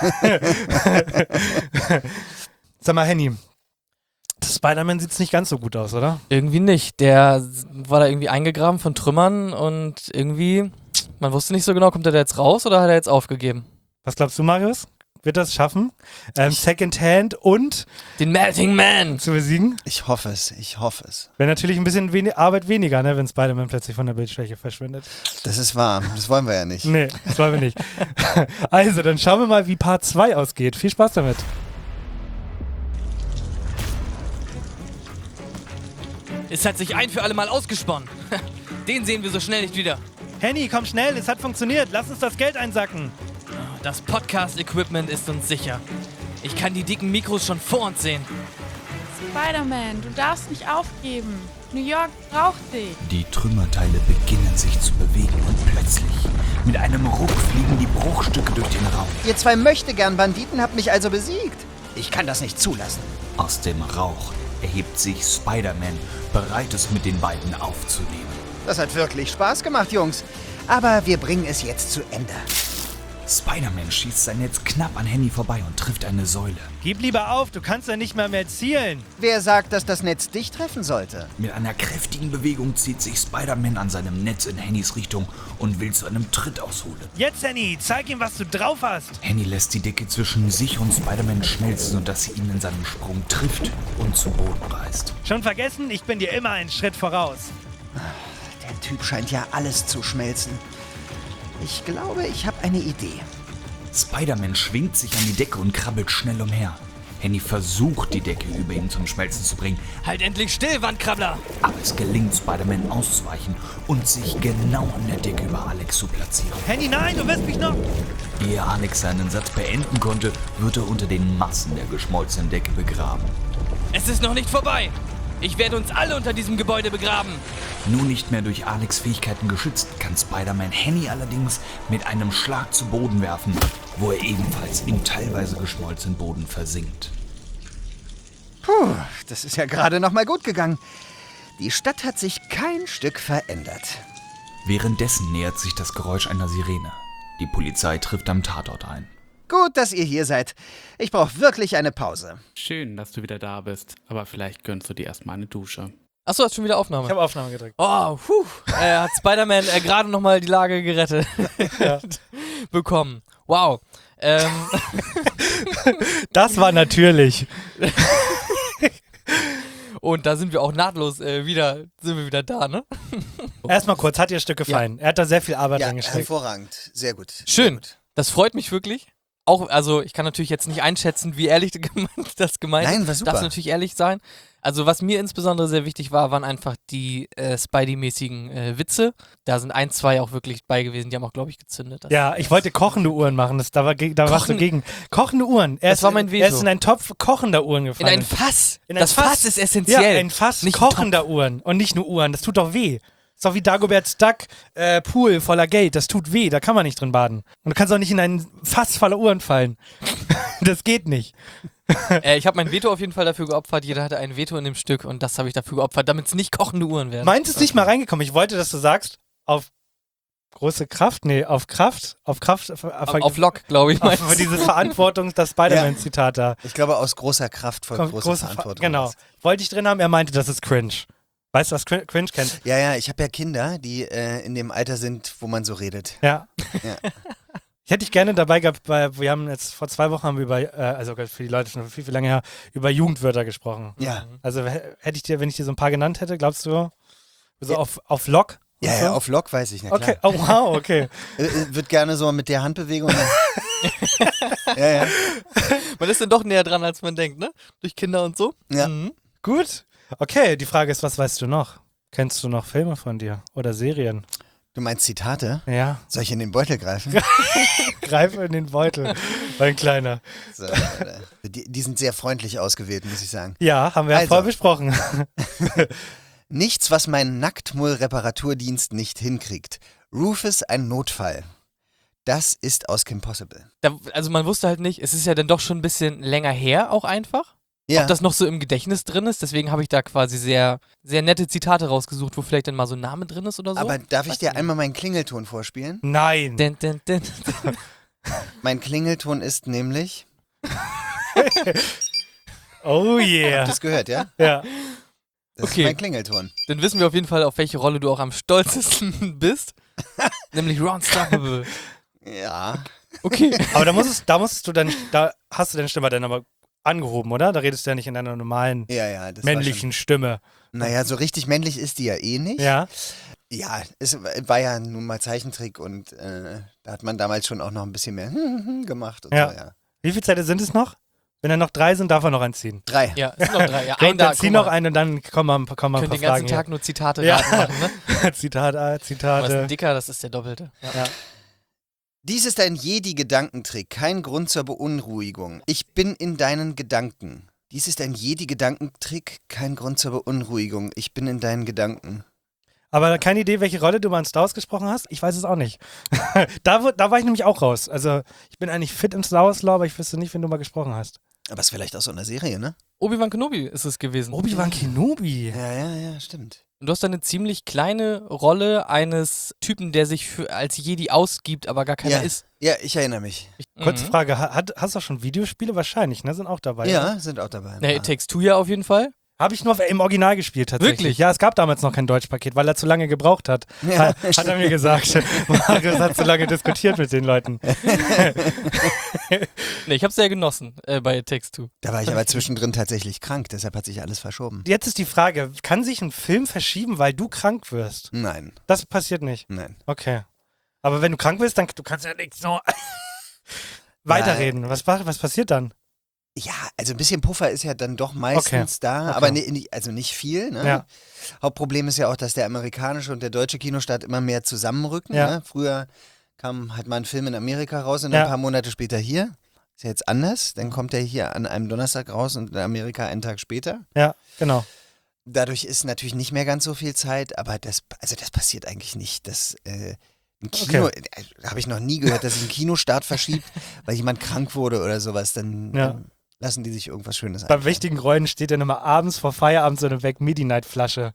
Sag mal, Henny. Das Spider-Man sieht nicht ganz so gut aus, oder? Irgendwie nicht. Der war da irgendwie eingegraben von Trümmern und irgendwie, man wusste nicht so genau, kommt er da jetzt raus oder hat er jetzt aufgegeben? Was glaubst du, Marius? Wird das schaffen? Ähm, Secondhand und Den Melting Man! zu besiegen? Ich hoffe es, ich hoffe es. Wäre natürlich ein bisschen wen Arbeit weniger, ne, wenn Spider-Man plötzlich von der Bildschwäche verschwindet. Das ist wahr, das wollen wir ja nicht. Nee, das wollen wir nicht. Also, dann schauen wir mal, wie Part zwei ausgeht. Viel Spaß damit. Es hat sich ein für alle Mal ausgesponnen. Den sehen wir so schnell nicht wieder. Henny, komm schnell, es hat funktioniert. Lass uns das Geld einsacken. Das Podcast-Equipment ist uns sicher. Ich kann die dicken Mikros schon vor uns sehen. Spider-Man, du darfst nicht aufgeben. New York braucht dich. Die Trümmerteile beginnen sich zu bewegen und plötzlich, mit einem Ruck, fliegen die Bruchstücke durch den Raum. Ihr zwei Möchtegern-Banditen habt mich also besiegt. Ich kann das nicht zulassen. Aus dem Rauch erhebt sich Spider-Man, bereit es mit den beiden aufzunehmen. Das hat wirklich Spaß gemacht, Jungs. Aber wir bringen es jetzt zu Ende. Spider-Man schießt sein Netz knapp an Henny vorbei und trifft eine Säule. Gib lieber auf, du kannst ja nicht mehr mehr zielen. Wer sagt, dass das Netz dich treffen sollte? Mit einer kräftigen Bewegung zieht sich Spider-Man an seinem Netz in Hennys Richtung und will zu einem Tritt ausholen. Jetzt, Henny, zeig ihm, was du drauf hast. Henny lässt die Decke zwischen sich und Spider-Man schmelzen, sodass sie ihn in seinem Sprung trifft und zu Boden reißt. Schon vergessen, ich bin dir immer einen Schritt voraus. Der Typ scheint ja alles zu schmelzen. Ich glaube, ich habe eine Idee. Spider-Man schwingt sich an die Decke und krabbelt schnell umher. Henny versucht, die Decke über ihn zum Schmelzen zu bringen, Halt endlich still, Wandkrabbler! aber es gelingt Spider-Man auszuweichen und sich genau an der Decke über Alex zu platzieren. Henny, nein, du wirst mich noch... Ehe Alex seinen Satz beenden konnte, wird er unter den Massen der geschmolzenen Decke begraben. Es ist noch nicht vorbei! Ich werde uns alle unter diesem Gebäude begraben! Nun nicht mehr durch Alex' Fähigkeiten geschützt, kann Spider-Man Henny allerdings mit einem Schlag zu Boden werfen, wo er ebenfalls im teilweise geschmolzenen Boden versinkt. Puh, das ist ja gerade noch mal gut gegangen. Die Stadt hat sich kein Stück verändert. Währenddessen nähert sich das Geräusch einer Sirene. Die Polizei trifft am Tatort ein. Gut, dass ihr hier seid. Ich brauche wirklich eine Pause. Schön, dass du wieder da bist, aber vielleicht gönnst du dir erstmal eine Dusche. Achso, hast schon wieder Aufnahme. Ich habe Aufnahme gedrückt. Oh, puh. Er hat Spider-Man äh, gerade nochmal die Lage gerettet bekommen. Wow. Ähm, Das war natürlich. und da sind wir auch nahtlos äh, wieder, sind wir wieder da, ne? Erstmal kurz, hat dir das Stück gefallen? Er hat da sehr viel Arbeit Ja, reingesteckt. hervorragend. Sehr gut. Sehr Schön. gut. Das freut mich wirklich. Auch, also ich kann natürlich jetzt nicht einschätzen, wie ehrlich das gemeint ist. Nein, war super. Darf natürlich ehrlich sein. Also was mir insbesondere sehr wichtig war, waren einfach die äh, Spidey-mäßigen äh, Witze. Da sind ein, zwei auch wirklich bei gewesen. Die haben auch, glaube ich, gezündet. Das Ja, ich wollte kochende Uhren machen, das, da, war, ge- da warst du Kochen- gegen. Kochende Uhren. Er Das ist, war mein Er Veto. ist in einen Topf kochender Uhren In gefallen. ein Fass. In ein das Fass. ist essentiell. Ja, ein Fass Nicht ein kochender Uhren und nicht nur Uhren. Das tut doch weh. Ist doch wie Dagobert's Duck, äh, Pool voller Geld. Das tut weh, da kann man nicht drin baden. Und du kannst auch nicht in ein Fass voller Uhren fallen. Das geht nicht. Äh, ich habe mein Veto auf jeden Fall dafür geopfert. Jeder hatte ein Veto in dem Stück und das habe ich dafür geopfert, damit es nicht kochende Uhren werden. Meins ist nicht mal reingekommen. Ich wollte, dass du sagst, auf große Kraft, nee, auf Kraft, auf Kraft, auf, auf, auf Lock, glaube ich. auf meinst du? dieses Verantwortungs-, das Spider-Man-Zitat da. Ich glaube, aus großer Kraft folgt Kommt große große Ver- Verantwortung. Genau. Wollte ich drin haben, er meinte, das ist cringe. Weißt du, was Cringe Cringe kennt? Ja, ja, ich habe ja Kinder, die äh, in dem Alter sind, wo man so redet. Ja. Ja. Ich hätte dich gerne dabei gehabt, weil wir haben jetzt vor zwei Wochen haben wir über, äh, also für die Leute schon viel, viel länger her, über Jugendwörter gesprochen. Ja. Also h- hätte ich dir, wenn ich dir so ein paar genannt hätte, glaubst du, so Ja. auf, auf Lock? und Ja, so? ja, auf Lock weiß ich, na klar. Okay, oh wow, okay. Äh, äh, wird gerne so mit der Handbewegung. ja, ja. Man ist dann doch näher dran, als man denkt, ne? Durch Kinder und so. Ja. Mhm. Gut. Okay, die Frage ist, was weißt du noch? Kennst du noch Filme von dir oder Serien? Du meinst Zitate? Ja, Soll ich in den Beutel greifen? greife in den Beutel, mein Kleiner. So, äh, die, die sind sehr freundlich ausgewählt, muss ich sagen. Ja, haben wir ja Also. voll besprochen. Nichts, was mein Nacktmull-Reparaturdienst nicht hinkriegt. Rufus ein Notfall. Das ist aus Kim Possible. Da, also man wusste halt nicht, es ist ja dann doch schon ein bisschen länger her auch einfach. Ja, Ob das noch so im Gedächtnis drin ist, deswegen habe ich da quasi sehr, sehr nette Zitate rausgesucht, wo vielleicht dann mal so ein Name drin ist oder so. aber darf ich Weiß dir nicht. einmal meinen Klingelton vorspielen? Nein. Dun, dun, dun. Mein Klingelton ist nämlich... Oh yeah. Das gehört, ja? Ja. Das Okay. ist mein Klingelton. Dann wissen wir auf jeden Fall, auf welche Rolle du auch am stolzesten bist. Nämlich Ron Stoppable. Ja. Okay. Aber da musstest, da musstest du dann, da hast du deine Stimme dann aber angehoben, oder? Da redest du ja nicht in deiner normalen Ja, ja. Das männlichen Stimme. War schon, naja, so richtig männlich ist die ja eh nicht. Ja. Ja, es war ja nun mal Zeichentrick und äh, da hat man damals schon auch noch ein bisschen mehr gemacht und Ja. so, ja. Wie viele Zeiten sind es noch? Wenn da noch drei sind, darf er noch einziehen. Drei. Ja, es sind noch drei. Ja, Gut, ein da, dann zieh guck noch mal. einen und dann kommen wir, kommen wir ein Könnt paar den ganzen Fragen Tag nur Zitate Ja. raten machen, ne? hier. Zitat A, Aber ist ein Zitate. Dicker, das ist der Doppelte. Ja. Ja. Dies ist ein Jedi-Gedankentrick, kein Grund zur Beunruhigung. Ich bin in deinen Gedanken. Dies ist ein Jedi-Gedankentrick, kein Grund zur Beunruhigung. Ich bin in deinen Gedanken. Aber keine Idee, welche Rolle du mal in Star Wars gesprochen hast? Ich weiß es auch nicht. da, wu- da war ich nämlich auch raus. Also ich bin eigentlich fit im Star Wars Lore, aber ich wüsste nicht, wenn du mal gesprochen hast. Aber ist vielleicht aus so einer Serie, ne? Obi-Wan Kenobi ist es gewesen. Obi-Wan Kenobi. Ja, ja, ja, stimmt. Und du hast eine ziemlich kleine Rolle eines Typen, der sich für, als Jedi ausgibt, aber gar keiner Ja. ist. Ja, ich erinnere mich. Ich, Kurze Mhm. Frage, ha- hat, hast du auch schon Videospiele? Wahrscheinlich, ne? Sind auch dabei. Ja, sind auch dabei. Ja, It Takes Two ja auf jeden Fall. Habe ich nur im Original gespielt tatsächlich. Wirklich? Ja, es gab damals noch kein Deutschpaket, weil er zu lange gebraucht hat. Ha, hat er mir gesagt. Marius hat zu lange diskutiert mit den Leuten. Ne, ich hab's sehr genossen äh, bei It Takes Two. Da war ich aber zwischendrin tatsächlich krank, deshalb hat sich alles verschoben. Jetzt ist die Frage, kann sich ein Film verschieben, weil du krank wirst? Nein, Das passiert nicht. nein. Okay. Aber wenn du krank bist, dann du kannst ja nicht so weiterreden. Was, was passiert dann? Ja, also ein bisschen Puffer ist ja dann doch meistens Okay. da, Okay. aber ni- ni- also nicht viel. Ne? Ja. Hauptproblem ist ja auch, dass der amerikanische und der deutsche Kinostart immer mehr zusammenrücken. Ja. Ne? Früher kam halt mal ein Film in Amerika raus und Ja. ein paar Monate später hier. Ist ja jetzt anders. Dann kommt er hier an einem Donnerstag raus und in Amerika einen Tag später. Ja, genau. Dadurch ist natürlich nicht mehr ganz so viel Zeit, aber das, also das passiert eigentlich nicht. Das, äh, ein Kino, Okay. äh, habe ich noch nie gehört, dass sich ein Kinostart verschiebt, weil jemand krank wurde oder sowas. Dann Ja. ähm, lassen die sich irgendwas Schönes Bei einfallen. wichtigen Rollen steht dann immer abends vor Feierabend so eine Weg-Midi-Night-Flasche.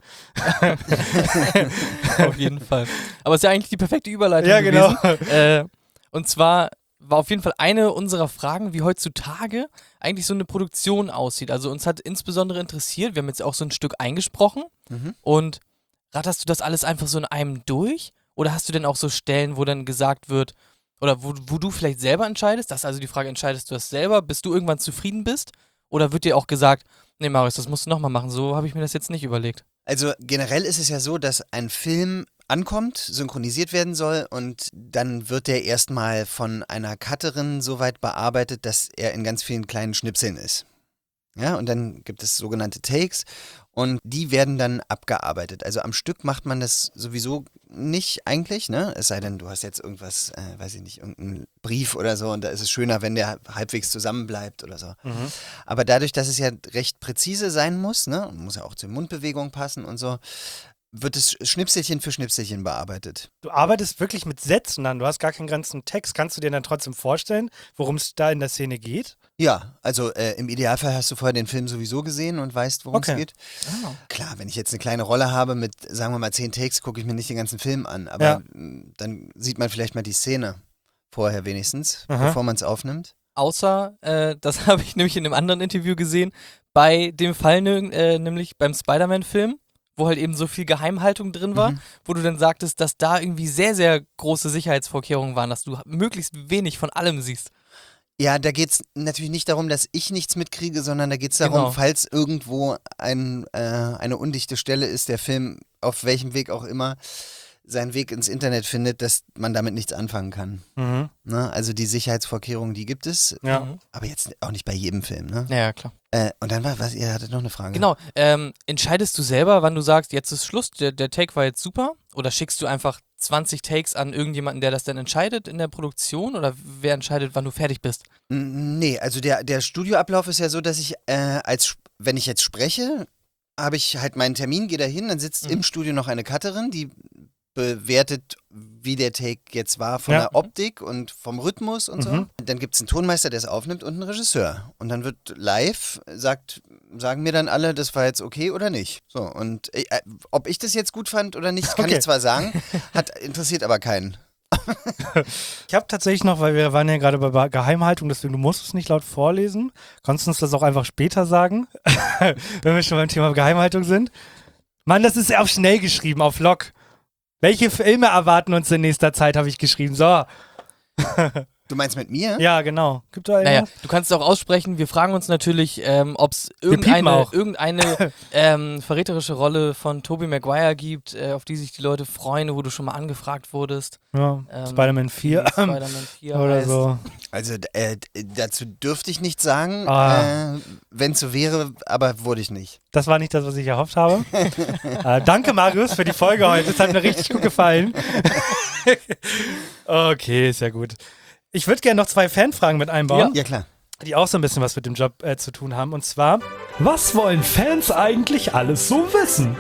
Auf jeden Fall. Aber es ist ja eigentlich die perfekte Überleitung Ja, genau. gewesen. Äh, und zwar war auf jeden Fall eine unserer Fragen, wie heutzutage eigentlich so eine Produktion aussieht. Also uns hat insbesondere interessiert, wir haben jetzt auch so ein Stück eingesprochen Mhm. und ratterst du das alles einfach so in einem durch? Oder hast du denn auch so Stellen, wo dann gesagt wird, oder wo, wo du vielleicht selber entscheidest, das ist also die Frage, entscheidest du das selber, bis du irgendwann zufrieden bist? Oder wird dir auch gesagt, nee Marius, das musst du nochmal machen, so habe ich mir das jetzt nicht überlegt. Also generell ist es ja so, dass ein Film ankommt, synchronisiert werden soll und dann wird der erstmal von einer Cutterin so weit bearbeitet, dass er in ganz vielen kleinen Schnipseln ist. Ja, und dann gibt es sogenannte Takes und die werden dann abgearbeitet. Also am Stück macht man das sowieso nicht eigentlich, ne? Es sei denn, du hast jetzt irgendwas, äh, weiß ich nicht, irgendeinen Brief oder so und da ist es schöner, wenn der halbwegs zusammenbleibt oder so. Mhm. Aber dadurch, dass es ja recht präzise sein muss, ne, und muss ja auch zur Mundbewegung passen und so, wird es Schnipselchen für Schnipselchen bearbeitet. Du arbeitest wirklich mit Sätzen dann, du hast gar keinen ganzen Text. Kannst du dir dann trotzdem vorstellen, worum es da in der Szene geht? Ja, also äh, im Idealfall hast du vorher den Film sowieso gesehen und weißt, worum es Okay. geht. Klar, wenn ich jetzt eine kleine Rolle habe mit, sagen wir mal, zehn Takes, gucke ich mir nicht den ganzen Film an. Aber Ja. mh, dann sieht man vielleicht mal die Szene vorher wenigstens, Aha. bevor man es aufnimmt. Außer, äh, das habe ich nämlich in einem anderen Interview gesehen, bei dem Fall, ne, äh, nämlich beim Spider-Man-Film, wo halt eben so viel Geheimhaltung drin war, Mhm. wo du dann sagtest, dass da irgendwie sehr, sehr große Sicherheitsvorkehrungen waren, dass du möglichst wenig von allem siehst. Ja, da geht es natürlich nicht darum, dass ich nichts mitkriege, sondern da geht es darum, Genau. falls irgendwo ein, äh, eine undichte Stelle ist, der Film auf welchem Weg auch immer seinen Weg ins Internet findet, dass man damit nichts anfangen kann. Mhm. Ne? Also die Sicherheitsvorkehrungen, die gibt es, Ja. Mhm. aber jetzt auch nicht bei jedem Film. Ne? Ja, ja, klar. Äh, und dann war, was, ihr hattet noch eine Frage. Genau. Ähm, entscheidest du selber, wann du sagst, jetzt ist Schluss, der, der Take war jetzt super? Oder schickst du einfach zwanzig Takes an irgendjemanden, der das dann entscheidet in der Produktion? Oder wer entscheidet, wann du fertig bist? N- Nee, also der, der Studioablauf ist ja so, dass ich, äh, als wenn ich jetzt spreche, habe ich halt meinen Termin, gehe da hin, dann sitzt Mhm. im Studio noch eine Cutterin, die bewertet, wie der Take jetzt war von Ja. der Optik und vom Rhythmus und so. Mhm. Dann gibt es einen Tonmeister, der es aufnimmt und einen Regisseur. Und dann wird live, sagt, sagen mir dann alle, das war jetzt okay oder nicht. So, und äh, ob ich das jetzt gut fand oder nicht, kann Okay. ich zwar sagen, hat interessiert aber keinen. Ich habe tatsächlich noch, weil wir waren ja gerade bei Geheimhaltung, deswegen du musst es nicht laut vorlesen. Kannst du uns das auch einfach später sagen, wenn wir schon beim Thema Geheimhaltung sind? Mann, das ist ja auch schnell geschrieben, auf Log. Welche Filme erwarten uns in nächster Zeit, habe ich geschrieben. So, Du meinst mit mir? ja, genau. Gibt da Naja, irgendwas? du kannst es auch aussprechen. Wir fragen uns natürlich, ähm, ob es piepen irgendeine, auch. irgendeine ähm, verräterische Rolle von Tobey Maguire gibt, äh, auf die sich die Leute freuen, wo du schon mal angefragt wurdest. Ja, Ähm, Spider-Man vier wie Spider-Man vier oder heißt. so. Also äh, d- dazu dürfte ich nichts sagen, Ah. äh, wenn es so wäre, aber wurde ich nicht. Das war nicht das, was ich erhofft habe. äh, danke, Marius, für die Folge heute. Das hat mir richtig gut gefallen. Okay, ist ja gut. Ich würde gerne noch zwei Fanfragen mit einbauen, Ja, klar. die auch so ein bisschen was mit dem Job äh, zu tun haben. Und zwar, was wollen Fans eigentlich alles so wissen?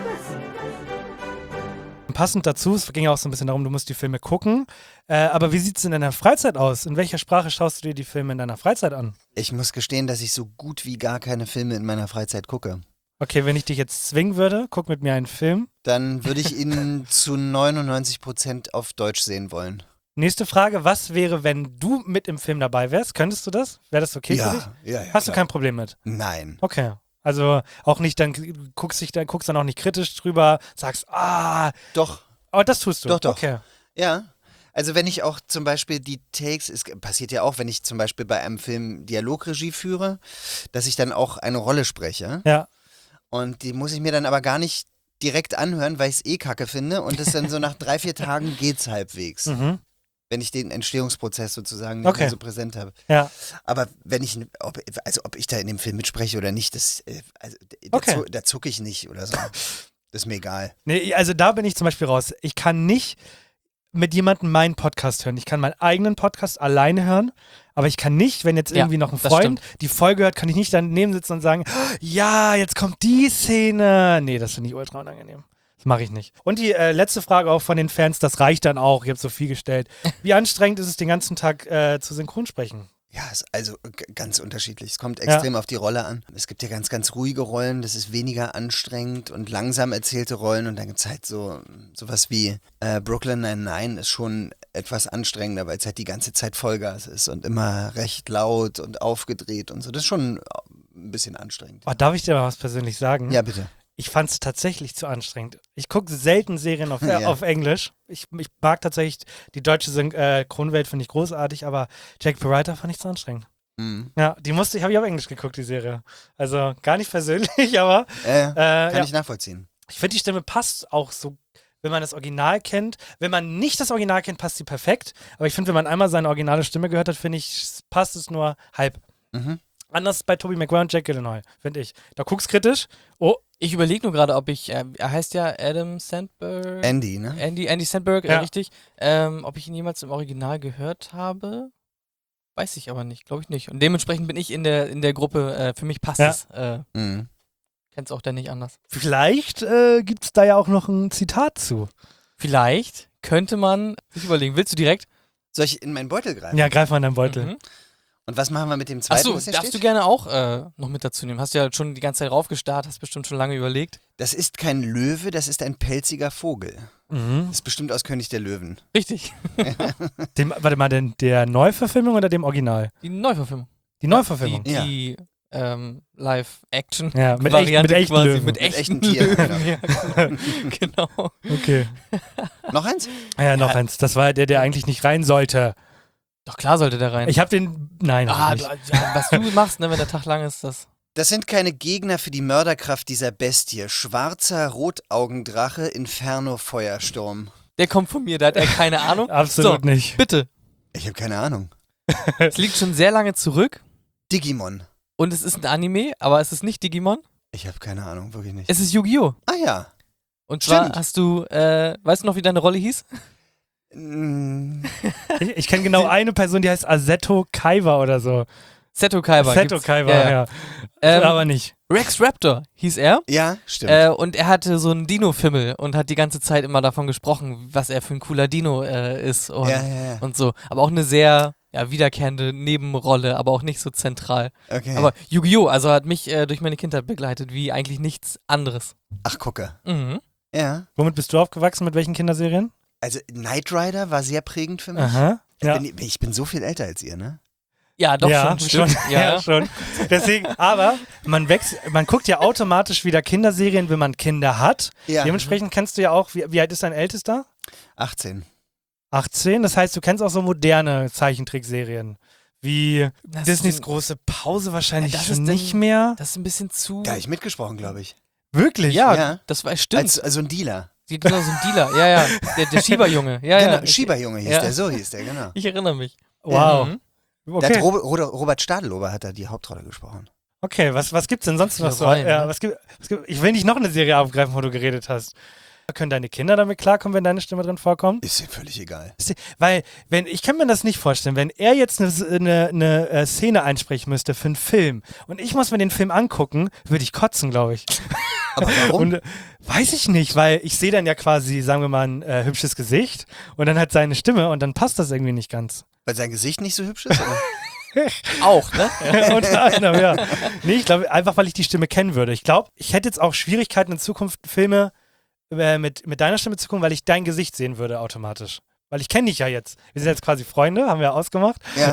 Passend dazu, es ging ja auch so ein bisschen darum, du musst die Filme gucken. Äh, aber wie sieht es in deiner Freizeit aus? In welcher Sprache schaust du dir die Filme in deiner Freizeit an? Ich muss gestehen, dass ich so gut wie gar keine Filme in meiner Freizeit gucke. Okay, wenn ich dich jetzt zwingen würde, guck mit mir einen Film. Dann würde ich ihn zu neunundneunzig Prozent auf Deutsch sehen wollen. Nächste Frage, was wäre, wenn du mit im Film dabei wärst? Könntest du das? Wäre das okay für dich? ja, ja. Hast du klar. kein Problem mit? Nein. Okay. Also auch nicht, dann guckst dich dann guckst dann auch nicht kritisch drüber, sagst, ah, Doch, aber das tust du. Doch, doch. Okay. ja. Also wenn ich auch zum Beispiel die Takes, es passiert ja auch, wenn ich zum Beispiel bei einem Film Dialogregie führe, dass ich dann auch eine Rolle spreche. Ja. Und die muss ich mir dann aber gar nicht direkt anhören, weil ich es eh kacke finde. Und das dann so nach drei, vier Tagen geht's halbwegs. Mhm. Wenn ich den Entstehungsprozess sozusagen nicht Okay. mehr so präsent habe. Ja. Aber wenn ich, ob, also ob ich da in dem Film mitspreche oder nicht, das, äh, also, da, Okay. zu, da zucke ich nicht oder so. Das ist mir egal. Nee, also da bin ich zum Beispiel raus. Ich kann nicht mit jemandem meinen Podcast hören. Ich kann meinen eigenen Podcast alleine hören, aber ich kann nicht, wenn jetzt Ja, irgendwie noch ein das Freund die Folge hört, kann ich nicht daneben sitzen und sagen, ja, jetzt kommt die Szene. Nee, das finde ich ultra unangenehm. Das mache ich nicht. Und die äh, letzte Frage auch von den Fans, das reicht dann auch. Ich habe so viel gestellt. Wie anstrengend ist es, den ganzen Tag äh, zu Synchronsprechen? Ja, ist also g- ganz unterschiedlich. Es kommt extrem auf die Rolle an. Es gibt ja ganz, ganz ruhige Rollen, das ist weniger anstrengend und langsam erzählte Rollen. Und dann gibt es halt so sowas wie äh, Brooklyn Nine-Nine ist schon etwas anstrengender, weil es halt die ganze Zeit Vollgas ist und immer recht laut und aufgedreht und so. Das ist schon ein bisschen anstrengend. Oh, darf ich dir mal was persönlich sagen? Ja, bitte. Ich fand es tatsächlich zu anstrengend. Ich gucke selten Serien auf, äh, Ja. auf Englisch. Ich, ich mag tatsächlich die deutsche Syn äh, Kronwelt, finde ich großartig, aber Jack Peralta fand ich zu anstrengend. Mhm. Ja, die musste ich, habe ich auf Englisch geguckt, die Serie. Also gar nicht persönlich, aber Äh, äh, kann ja. ich nachvollziehen. ich finde, die Stimme passt auch so, wenn man das Original kennt. Wenn man nicht das Original kennt, passt sie perfekt. Aber ich finde, wenn man einmal seine originale Stimme gehört hat, finde ich, passt es nur halb. Mhm. Anders bei Tobey Maguire und Jack Gyllenhaal, finde ich. Da guckst kritisch. Oh, Ich überlege nur gerade, ob ich, äh, er heißt ja Adam Sandberg. Andy, ne? Andy, Andy Sandberg, äh, Ja. richtig. Ähm, ob ich ihn jemals im Original gehört habe, weiß ich aber nicht, glaube ich nicht. Und dementsprechend bin ich in der, in der Gruppe, äh, für mich passt Ja. es. Äh, Mhm. Kenn's auch dann nicht anders. vielleicht äh, gibt es da ja auch noch ein Zitat zu. Vielleicht könnte man sich überlegen. Willst du direkt? Soll ich in meinen Beutel greifen? Ja, greif mal in deinen Beutel. Mhm. Und was machen wir mit dem zweiten, Achso, was hier darfst steht? du gerne auch äh, noch mit dazu nehmen. Hast ja schon die ganze Zeit raufgestarrt, hast bestimmt schon lange überlegt. Das ist kein Löwe, das ist ein pelziger Vogel. Mhm. Das ist bestimmt aus König der Löwen. Richtig. Dem, warte mal, denn der Neuverfilmung oder dem Original? Die Neuverfilmung. Die Neuverfilmung. Die, die ähm, Live-Action Ja, mit echt- Variante mit echten quasi, Löwen. mit Mit echten echten Tieren, Löwen. Ja, genau. Okay. Noch eins? Ja, noch eins. Das war der, der eigentlich nicht rein sollte. Doch klar sollte der rein. Ich habe den. Nein, hab ah, ich du, nicht. ja, was du machst, ne, wenn der Tag lang ist, das. Das sind keine Gegner für die Mörderkraft dieser Bestie. Schwarzer Rotaugendrache, Inferno-Feuersturm. Der kommt von mir, da hat er keine Ahnung. Absolut so, nicht. Bitte. Ich habe keine Ahnung. Es liegt schon sehr lange zurück Digimon. und es ist ein Anime, aber es ist nicht Digimon. Ich habe keine Ahnung, wirklich nicht. Es ist Yu-Gi-Oh! Ah ja. Und zwar Stimmt. hast du, äh, weißt du noch, wie deine Rolle hieß? Mm, Ich, ich kenne genau eine Person, die heißt Aseto Kaiba oder so. Seto Kaiba. Aseto gibt's. Kaiba, ja. ja. ja. Ähm, Aber nicht. Rex Raptor hieß er. ja, stimmt. Äh, und er hatte so einen Dino-Fimmel und hat die ganze Zeit immer davon gesprochen, was er für ein cooler Dino äh, ist und, ja, ja, ja. und so. Aber auch eine sehr ja, wiederkehrende Nebenrolle, aber auch nicht so zentral. Okay. Aber Yu-Gi-Oh! Also hat mich äh, durch meine Kindheit begleitet, wie eigentlich nichts anderes. Ach, gucke. Mhm. Ja. Womit bist du aufgewachsen? Mit welchen Kinderserien? Also Knight Rider war sehr prägend für mich. Aha. Ich, Ja. bin, ich bin so viel älter als ihr, ne? Ja, doch ja, schon, stimmt. schon. Ja, Ja, schon. Deswegen, aber man wächst, man guckt ja automatisch wieder Kinderserien, wenn man Kinder hat. Ja. Dementsprechend kennst du ja auch, wie, wie alt ist dein Ältester? achtzehn. achtzehn. Das heißt, du kennst auch so moderne Zeichentrickserien. Wie Das Disneys ist ein- große Pause wahrscheinlich Ja, das schon ist nicht dann- mehr. Das ist ein bisschen zu. Da habe ich mitgesprochen, glaube ich. Wirklich? ja, ja. das war stimmt. Als, also ein Dealer. Die- Genau, so ein Dealer. Ja, ja. Der, der Schieberjunge. Ja, genau, ja. Ich- Schieberjunge hieß ja. der, so hieß der, genau. Ich erinnere mich. Wow. Mhm. Da Okay. hat Robert, Robert- Robert Stadelober hat da die Hauptrolle gesprochen. Okay, was, was gibt's denn sonst Viele noch so? Rollen, Ja, ne? was gibt, was gibt, ich will nicht noch eine Serie aufgreifen, wo du geredet hast. Können deine Kinder damit klarkommen, wenn deine Stimme drin vorkommt? Ist ihm völlig egal. Weil, wenn, ich kann mir das nicht vorstellen, wenn er jetzt eine, eine, eine äh, Szene einsprechen müsste für einen Film und ich muss mir den Film angucken, würde ich kotzen, glaube ich. Aber warum? Und äh, weiß ich nicht, weil ich sehe dann ja quasi, sagen wir mal, ein äh, hübsches Gesicht und dann hat seine Stimme und dann passt das irgendwie nicht ganz. Weil sein Gesicht nicht so hübsch ist? Oder? Auch, ne? Unter anderem, ja. Nee, ich glaube, einfach weil ich die Stimme kennen würde. Ich glaube, ich hätte jetzt auch Schwierigkeiten in Zukunft, Filme äh, mit, mit deiner Stimme zu gucken, weil ich dein Gesicht sehen würde automatisch. Weil ich kenne dich ja jetzt. Wir sind jetzt quasi Freunde, haben wir ausgemacht. Ja.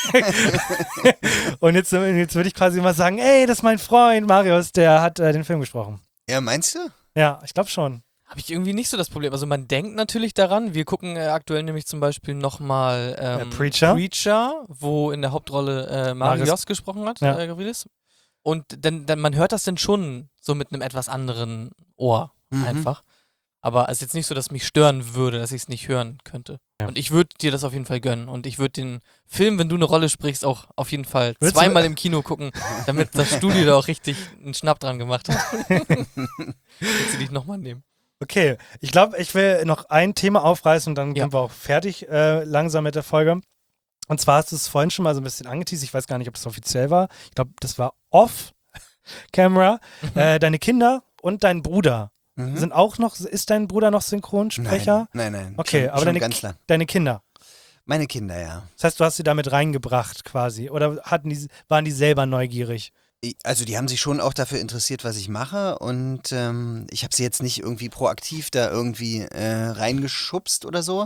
Und jetzt, jetzt würde ich quasi mal sagen, ey, das ist mein Freund Marius, der hat äh, den Film gesprochen. Ja, meinst du? Ja, ich glaube schon. Habe ich irgendwie nicht so das Problem. Also man denkt natürlich daran. Wir gucken äh, aktuell nämlich zum Beispiel nochmal ähm, Äh, Preacher. Preacher, wo in der Hauptrolle äh, Marius- Marius gesprochen hat, Ja. äh, Gavrilis. Und dann, dann, man hört das dann schon so mit einem etwas anderen Ohr Mhm. einfach. Aber es ist jetzt nicht so, dass es mich stören würde, dass ich es nicht hören könnte. Und ich würde dir das auf jeden Fall gönnen. Und ich würde den Film, wenn du eine Rolle sprichst, auch auf jeden Fall Würdest zweimal du- im Kino gucken, damit das Studio da auch richtig einen Schnapp dran gemacht hat. Willst du dich nochmal nehmen? Okay, ich glaube, ich will noch ein Thema aufreißen und dann Ja. sind wir auch fertig äh, langsam mit der Folge. Und zwar hast du es vorhin schon mal so ein bisschen angeteased. Ich weiß gar nicht, ob das offiziell war. Ich glaube, das war off-camera. Äh, deine Kinder und dein Bruder Mhm. sind auch noch, ist dein Bruder noch Synchronsprecher? Nein, nein, nein. Okay, schon, aber schon deine, ganz lang. deine Kinder. Meine Kinder, ja. Das heißt, du hast sie damit reingebracht quasi. Oder hatten die, waren die selber neugierig? Ich- Also die haben sich schon auch dafür interessiert, was ich mache und ähm, ich habe sie jetzt nicht irgendwie proaktiv da irgendwie äh, reingeschubst oder so.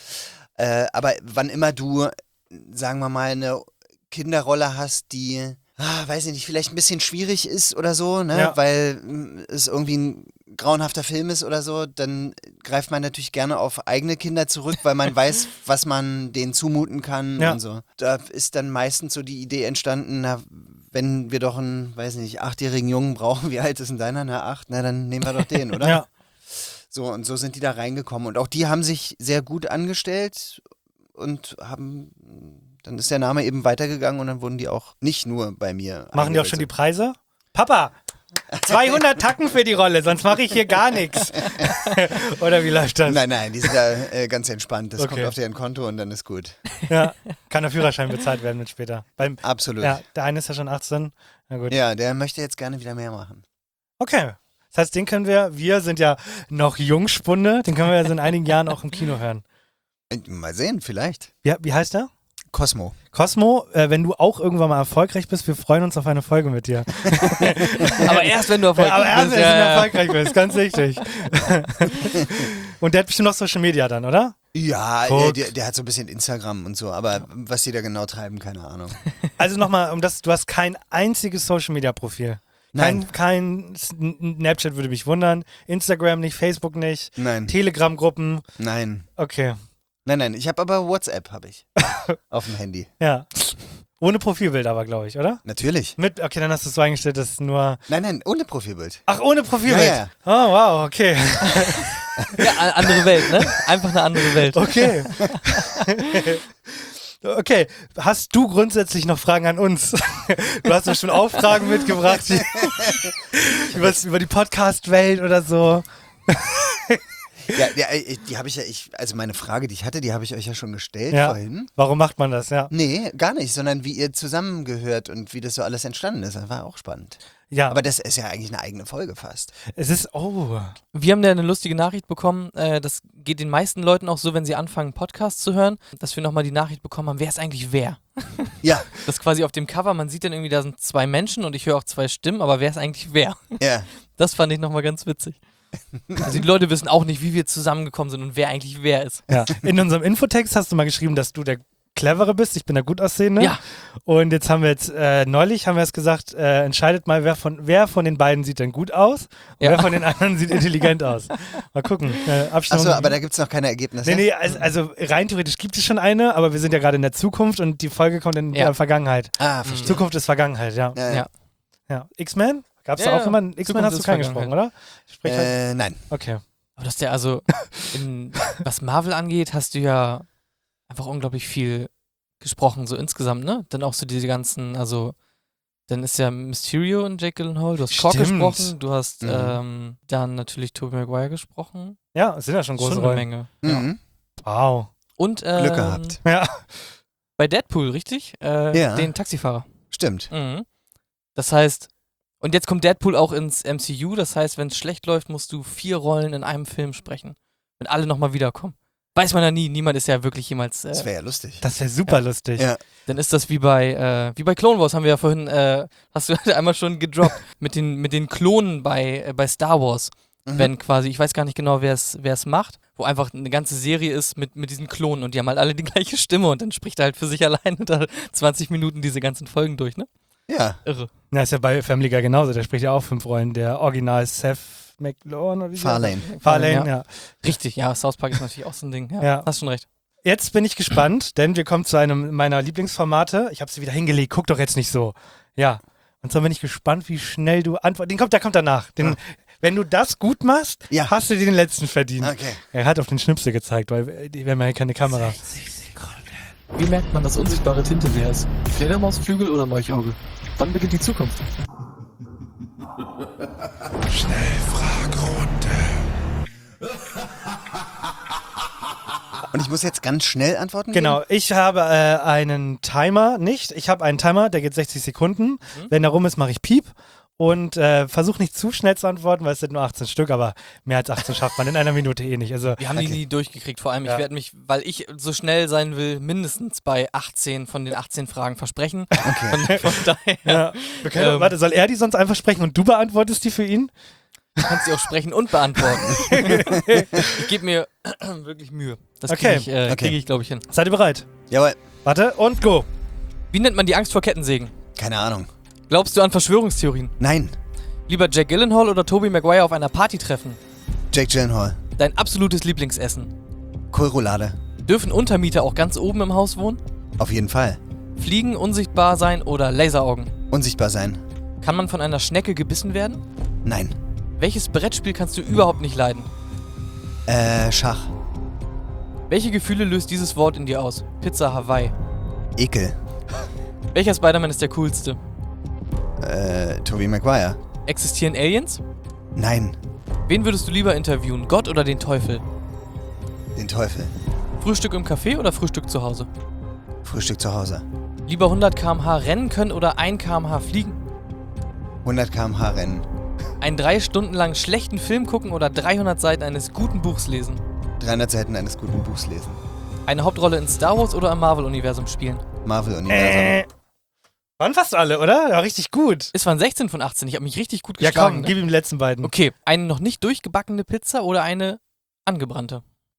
Äh, aber wann immer du, sagen wir mal, eine Kinderrolle hast, die, ah, weiß ich nicht, vielleicht ein bisschen schwierig ist oder so, ne? Ja. Weil mm, es irgendwie ein grauenhafter Film ist oder so, dann greift man natürlich gerne auf eigene Kinder zurück, weil man weiß, was man denen zumuten kann Ja. und so. Da ist dann meistens so die Idee entstanden, na, wenn wir doch einen, weiß nicht, achtjährigen Jungen brauchen, wie alt ist denn deiner? Na, acht? Na, dann nehmen wir doch den, oder? Ja. So, und so sind die da reingekommen. Und auch die haben sich sehr gut angestellt und haben, dann ist der Name eben weitergegangen und dann wurden die auch nicht nur bei mir. Machen die auch schon die eingewechselt. Preise? Papa, zweihundert Tacken für die Rolle, sonst mache ich hier gar nichts. Oder wie läuft das? Nein, nein, die sind da äh, ganz entspannt. Das Okay. kommt auf deren Konto und dann ist gut. Ja, kann der Führerschein bezahlt werden mit später. Beim, Absolut. ja, Ja. der eine ist ja schon achtzehn. Na gut. der möchte jetzt gerne wieder mehr machen. Okay. Das heißt, den können wir, wir sind ja noch Jungspunde, den können wir ja so in einigen Jahren auch im Kino hören. Äh, Mal sehen, vielleicht. Ja, wie heißt der? Cosmo. Cosmo, äh, wenn du auch irgendwann mal erfolgreich bist, wir freuen uns auf eine Folge mit dir. Aber erst, wenn du erfolgreich Aber erst, bist. wenn du ja, ja. erfolgreich bist, ganz wichtig. Und der hat bestimmt noch Social Media dann, oder? Ja, Guck. der, der hat so ein bisschen Instagram und so, aber was die da genau treiben, keine Ahnung. Also nochmal, um das, du hast kein einziges Social-Media-Profil. Nein. Kein, kein Snapchat würde mich wundern, Instagram nicht, Facebook nicht, Nein. Telegram-Gruppen. Nein. Okay, Nein, nein, ich habe aber WhatsApp, habe ich. Auf dem Handy. ja. Ohne Profilbild aber, glaube ich, oder? Natürlich. Mit, okay, dann hast du es so eingestellt, dass nur... Nein, nein, ohne Profilbild. Ach, ohne Profilbild? Ja, ja. Oh, wow, okay. Ja, a- andere Welt, ne? Einfach eine andere Welt. Okay. Okay, hast du grundsätzlich noch Fragen an uns? Du hast doch schon auch Fragen mitgebracht über, über die Podcast-Welt oder so. Ja, ja, die habe ich ja, ich, also meine Frage, die ich hatte, die habe ich euch ja schon gestellt Ja. vorhin. Warum macht man das, ja? Nee, gar nicht, sondern wie ihr zusammengehört und wie das so alles entstanden ist. Das war auch spannend. Ja, Aber das ist ja eigentlich eine eigene Folge fast. es ist, oh, Wir haben da eine lustige Nachricht bekommen. Äh, das geht den meisten Leuten auch so, wenn sie anfangen, Podcasts zu hören, dass wir nochmal die Nachricht bekommen haben, wer ist eigentlich wer? Ja, Das ist quasi auf dem Cover, man sieht dann irgendwie, da sind zwei Menschen und ich höre auch zwei Stimmen, aber wer ist eigentlich wer? ja. Das fand ich nochmal ganz witzig. Also die Leute wissen auch nicht, wie wir zusammengekommen sind und wer eigentlich wer ist. ja. In unserem Infotext hast du mal geschrieben, dass du der Clevere bist, ich bin der gut aussehende. Ja. Und jetzt haben wir jetzt, äh, neulich haben wir es gesagt, äh, entscheidet mal, wer von, wer von den beiden sieht denn gut aus und Ja. wer von den anderen sieht intelligent aus. Mal gucken. Äh, Abstimmung. Achso, aber da gibt es noch keine Ergebnisse. Nee, nee, also, also rein theoretisch gibt es schon eine, aber wir sind ja gerade in der Zukunft und die Folge kommt in Ja. der Vergangenheit. Ah, verstehe. Zukunft ist Vergangenheit, ja. Ja, Ja. ja. X-Men? Gab es Ja, da auch ja. jemanden? X-Men Zukunft hast du ist keinen Vergangenheit. gesprochen, oder? Ich sprech halt- Äh, nein. Okay. Aber das ist ja also, in, was Marvel angeht, hast du ja einfach unglaublich viel gesprochen, so insgesamt, ne? Dann auch so diese ganzen, also, dann ist ja Mysterio und Jake Gyllenhaal, du hast Kork Stimmt. gesprochen, du hast Mhm. ähm, dann natürlich Tobey Maguire gesprochen. Ja, es sind ja schon große Schon eine Rollen. Menge. Mhm. Wow. Und ähm, Glück gehabt. Ja. bei Deadpool, richtig? Äh, Ja. Den Taxifahrer. Stimmt. Mhm. Das heißt, und jetzt kommt Deadpool auch ins M C U, das heißt, wenn es schlecht läuft, musst du vier Rollen in einem Film sprechen. Wenn alle nochmal wiederkommen. Weiß man ja nie, niemand ist ja wirklich jemals. Das Äh, wäre ja lustig. Das wäre super lustig. Ja. dann ist das wie bei, äh, wie bei Clone Wars, haben wir ja vorhin, äh, hast du einmal schon gedroppt, mit den, mit den Klonen bei, äh, bei Star Wars. Mhm. Wenn quasi, ich weiß gar nicht genau, wer es wer es macht, wo einfach eine ganze Serie ist mit, mit diesen Klonen und die haben halt alle die gleiche Stimme und dann spricht er halt für sich alleine da zwanzig Minuten diese ganzen Folgen durch, ne? Ja. Irre. Na, ist ja bei Family Guy genauso. Der spricht ja auch fünf Rollen. Der Original Seth MacLaren oder wie der- Farlane. Farlane, Ja. ja. Richtig, ja, South Park ist natürlich auch so ein Ding. Ja, Ja. hast schon recht. Jetzt bin ich gespannt, denn wir kommen zu einem meiner Lieblingsformate. Ich habe sie wieder hingelegt. Guck doch jetzt nicht so. Ja. Und zwar bin ich gespannt, wie schnell du antwortest. Den kommt, der kommt danach. Den, Wenn du das gut machst, Ja. hast du dir den letzten verdient. Okay. Er hat auf den Schnipsel gezeigt, weil die- wir haben ja keine Kamera. Wie merkt man, dass unsichtbare Tinte leer ist? Fledermausflügel oder Molchauge? Wann beginnt die Zukunft? Und ich muss jetzt ganz schnell antworten? Genau, ich habe äh, einen Timer, nicht. Ich habe einen Timer, der geht sechzig Sekunden. Wenn er rum ist, mache ich Piep. Und äh, versuche nicht zu schnell zu antworten, weil es sind nur achtzehn Stück, aber mehr als achtzehn schafft man in einer Minute eh nicht. Also Wir haben die nie durchgekriegt, vor allem, Ja. ich werde mich, weil ich so schnell sein will, mindestens bei achtzehn von den achtzehn Fragen versprechen. Okay. Von, von daher ja. Wir können, Ähm. warte, soll er die sonst einfach sprechen und du beantwortest die für ihn? kannst du auch sprechen und beantworten. Ich gebe mir wirklich Mühe. Das kriege Okay. ich, äh, Okay. krieg ich glaube ich, hin. Seid ihr bereit? Jawohl. Warte und go. Wie nennt man die Angst vor Kettensägen? Keine Ahnung. Glaubst du an Verschwörungstheorien? Nein. Lieber Jake Gyllenhaal oder Tobey Maguire auf einer Party treffen? Jake Gyllenhaal. Dein absolutes Lieblingsessen? Kohlroulade. Dürfen Untermieter auch ganz oben im Haus wohnen? Auf jeden Fall. Fliegen, unsichtbar sein oder Laseraugen? Unsichtbar sein. Kann man von einer Schnecke gebissen werden? Nein. Welches Brettspiel kannst du überhaupt nicht leiden? Äh, Schach. Welche Gefühle löst dieses Wort in dir aus? Pizza Hawaii. Ekel. Welcher Spider-Man ist der coolste? Äh, Tobey Maguire. Existieren Aliens? Nein. Wen würdest du lieber interviewen, Gott oder den Teufel? Den Teufel. Frühstück im Café oder Frühstück zu Hause? Frühstück zu Hause. Lieber hundert Kilometer pro Stunde rennen können oder ein Kilometer pro Stunde fliegen? hundert Kilometer pro Stunde rennen. Einen drei Stunden lang schlechten Film gucken oder dreihundert Seiten eines guten Buchs lesen? dreihundert Seiten eines guten Buchs lesen. Eine Hauptrolle in Star Wars oder im Marvel-Universum spielen? Marvel-Universum. Äh. Waren fast alle, oder? Ja, richtig gut. Es waren sechzehn von achtzehn, ich habe mich richtig gut Ja, geschlagen. komm, ne? gib ihm die letzten beiden. Okay, eine noch nicht durchgebackene Pizza oder eine angebrannte?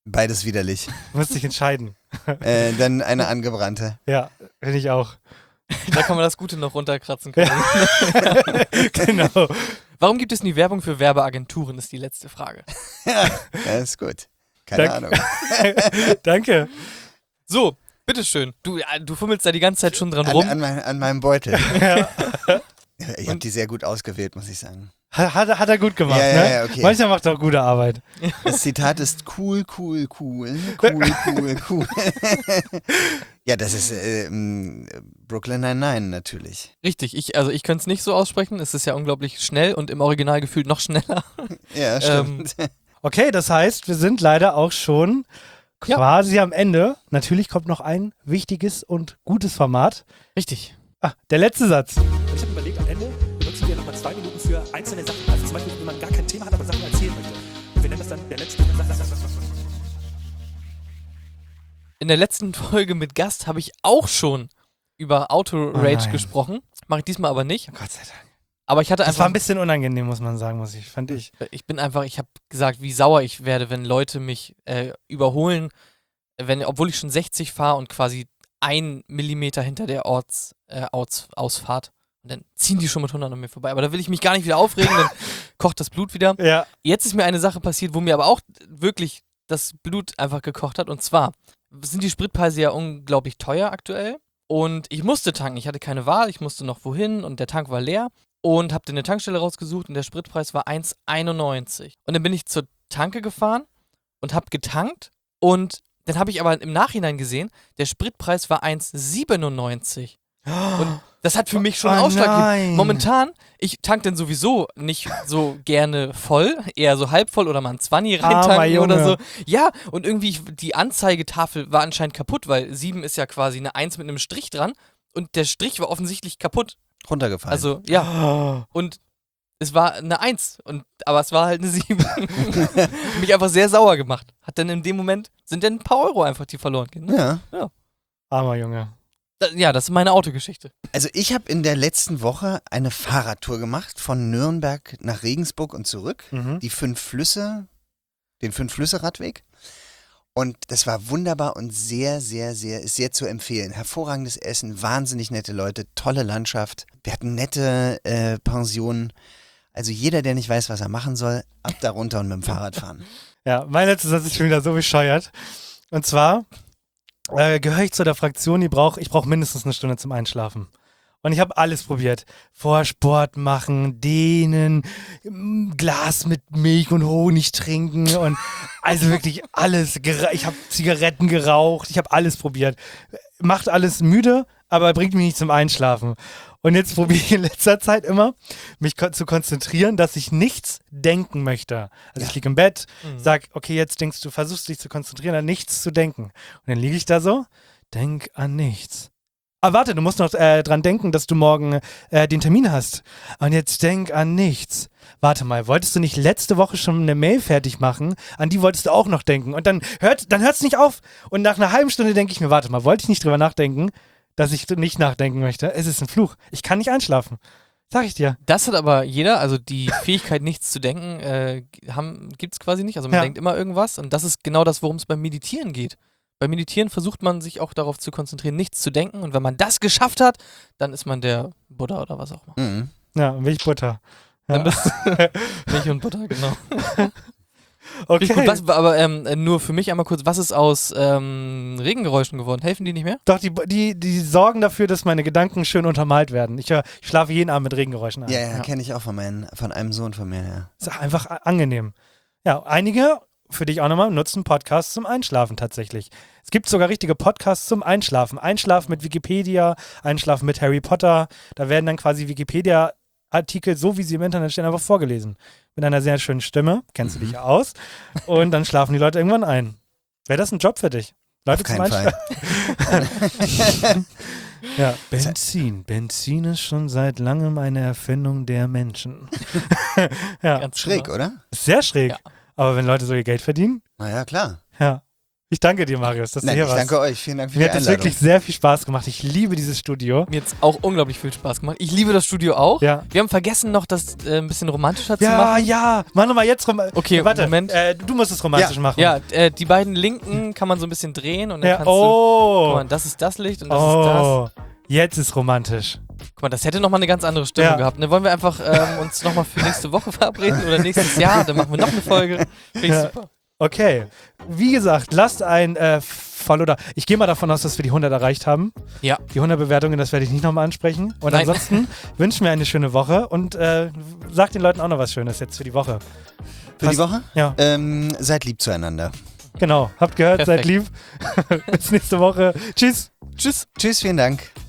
Beides widerlich. Du musst dich entscheiden. äh, dann eine angebrannte. Ja, finde ich auch. Da kann man das Gute noch runterkratzen können. Genau. Warum gibt es nie Werbung für Werbeagenturen, ist die letzte Frage. Ja, das ist gut. Keine Dank- Ahnung. Danke. So, bitteschön. Du, äh, du fummelst da die ganze Zeit schon dran An, rum. an, mein, an meinem Beutel. Ja. Ich habe die sehr gut ausgewählt, muss ich sagen. Hat, hat, hat er gut gemacht, Ja, ja, ne? ja, okay. Manchmal macht er auch gute Arbeit. Das Zitat ist cool, cool, cool, cool, cool, cool. Ja, das ist äh, m, Brooklyn Nine-Nine natürlich. Richtig, ich, also ich könnte es nicht so aussprechen. Es ist ja unglaublich schnell und im Original gefühlt noch schneller. Ja, Ähm, stimmt. Okay, das heißt, wir sind leider auch schon Ja. quasi am Ende. Natürlich kommt noch ein wichtiges und gutes Format. Richtig. Ah, der letzte Satz. Ich habe überlegt, am Ende benutzen wir nochmal zwei Minuten für einzelne Sachen. Also zum Beispiel, wenn man gar kein Thema hat, aber Sachen erzählen möchte. Und wir nennen das dann der letzte. In der letzten Folge mit Gast habe ich auch schon über Auto-Rage nein. gesprochen. Mache ich diesmal aber nicht. Gott sei Dank. Aber ich hatte Das einfach. war ein bisschen unangenehm, muss man sagen, muss ich, fand ich. Ich bin einfach, ich habe gesagt, wie sauer ich werde, wenn Leute mich äh, überholen, wenn, obwohl ich schon sechzig fahre und quasi ein Millimeter hinter der Orts, äh, Aus, Ausfahrt. Und dann ziehen die schon mit hundert an mir vorbei. Aber da will ich mich gar nicht wieder aufregen, dann kocht das Blut wieder. Ja. Jetzt ist mir eine Sache passiert, wo mir aber auch wirklich das Blut einfach gekocht hat. Und zwar sind die Spritpreise ja unglaublich teuer aktuell. Und ich musste tanken. Ich hatte keine Wahl. Ich musste noch wohin und der Tank war leer. Und habe dann eine Tankstelle rausgesucht und der Spritpreis war eins einundneunzig. Und dann bin ich zur Tanke gefahren und habe getankt. Und dann habe ich aber im Nachhinein gesehen, der Spritpreis war eins siebenundneunzig. Und das hat für mich schon einen Oh Ausschlag nein. gegeben. Momentan, ich tank dann sowieso nicht so gerne voll, eher so halb voll oder mal ein zwanzig Armer reintanken oder Junge. so. Ja, und irgendwie, ich, die Anzeigetafel war anscheinend kaputt, weil sieben ist ja quasi eine eins mit einem Strich dran und der Strich war offensichtlich kaputt. Runtergefallen. Also, ja. Und es war eine eins, und, aber es war halt eine sieben. Mich einfach sehr sauer gemacht. Hat dann in dem Moment, sind dann ein paar Euro einfach, die verloren gehen. Ne? Ja. Armer Junge. Da, ja, das ist meine Autogeschichte. Also ich habe in der letzten Woche eine Fahrradtour gemacht von Nürnberg nach Regensburg und zurück. Mhm. Die fünf Flüsse, den Fünf-Flüsse-Radweg. Und das war wunderbar und sehr, sehr, sehr, ist sehr zu empfehlen. Hervorragendes Essen, wahnsinnig nette Leute, tolle Landschaft. Wir hatten nette äh, Pensionen. Also jeder, der nicht weiß, was er machen soll, ab da runter und mit dem Fahrrad fahren. Ja, mein letzter Satz ist schon wieder so bescheuert. Und zwar äh, gehöre ich zu der Fraktion, die braucht, ich brauche mindestens eine Stunde zum Einschlafen. Und ich habe alles probiert. Vorsport machen, dehnen, m, Glas mit Milch und Honig trinken und also wirklich alles. Gera- Ich habe Zigaretten geraucht, ich habe alles probiert. Macht alles müde, aber bringt mich nicht zum Einschlafen. Und jetzt probiere ich in letzter Zeit immer, mich ko- zu konzentrieren, dass ich nichts denken möchte. Also ich liege im Bett, Mhm. sag, okay, jetzt denkst du, versuchst dich zu konzentrieren, an nichts zu denken. Und dann liege ich da so, denk an nichts. Aber warte, du musst noch äh, dran denken, dass du morgen äh, den Termin hast. Und jetzt denk an nichts. Warte mal, wolltest du nicht letzte Woche schon eine Mail fertig machen? An die wolltest du auch noch denken. Und dann hört dann hört's nicht auf. Und nach einer halben Stunde denke ich mir, warte mal, wollte ich nicht drüber nachdenken, dass ich nicht nachdenken möchte? Es ist ein Fluch. Ich kann nicht einschlafen. Sag ich dir. Das hat aber jeder, also die Fähigkeit, nichts zu denken, äh, gibt es quasi nicht. Also man Ja. denkt immer irgendwas und das ist genau das, worum es beim Meditieren geht. Beim Meditieren versucht man sich auch darauf zu konzentrieren, nichts zu denken, und wenn man das geschafft hat, dann ist man der Buddha oder was auch immer. Mhm. Ja, Milchbutter. Ja. Dann bist Milch und Butter, genau. Okay. Gut, was, aber ähm, nur für mich einmal kurz, was ist aus ähm, Regengeräuschen geworden? Helfen die nicht mehr? Doch, die, die, die sorgen dafür, dass meine Gedanken schön untermalt werden. Ich, hör- ich schlafe jeden Abend mit Regengeräuschen ein. Ja, ja, kenne ich auch von, meinen, von einem Sohn von mir, ja. Ist einfach a- angenehm. Ja, einige, für dich auch nochmal, nutzen Podcasts zum Einschlafen tatsächlich. Es gibt sogar richtige Podcasts zum Einschlafen. Einschlafen mit Wikipedia, Einschlafen mit Harry Potter. Da werden dann quasi Wikipedia-Artikel, so wie sie im Internet stehen, einfach vorgelesen. Mit einer sehr schönen Stimme. Kennst du dich ja aus. Und dann schlafen die Leute irgendwann ein. Wäre das ein Job für dich? Leute Auf zum keinen Fall. Einschlafen. Ja, Benzin. Benzin ist schon seit langem eine Erfindung der Menschen. Ja, Ganz Schräg, genau. oder? ist sehr schräg. Ja. Aber wenn Leute so ihr Geld verdienen, Na ja, klar. ja. Ich danke dir, Marius, dass Nein, du hier ich warst. danke euch. Vielen Dank für Mir die hat es Einladung. wirklich sehr viel Spaß gemacht. Ich liebe dieses Studio. Mir hat es auch unglaublich viel Spaß gemacht. Ich liebe das Studio auch. Ja. Wir haben vergessen, noch das äh, ein bisschen romantischer zu Ja, machen. ja. Mach nochmal jetzt rom Okay, Warte, Moment. Äh, du musst es romantisch Ja. machen. Ja, äh, die beiden linken kann man so ein bisschen drehen und dann Ja, kannst du. oh. Guck mal, das ist das Licht und das ist Oh. Jetzt ist romantisch. das. Guck mal, das hätte nochmal eine ganz andere Stimmung Ja. gehabt. Ne? Wollen wir einfach ähm, uns nochmal für nächste Woche verabreden oder nächstes Jahr? Dann machen wir noch eine Folge. Finde ich Ja. super. Okay. Wie gesagt, lasst ein äh, Follow da. Ich gehe mal davon aus, dass wir die hundert erreicht haben. Ja. Die hundert Bewertungen, das werde ich nicht nochmal ansprechen. Und Nein. ansonsten wünschen wir eine schöne Woche und äh, sagt den Leuten auch noch was Schönes jetzt für die Woche. Für die Woche? Ja. Ähm, seid lieb zueinander. Genau. Habt gehört, seid Perfekt. lieb. Bis nächste Woche. Tschüss. Tschüss. Tschüss, vielen Dank.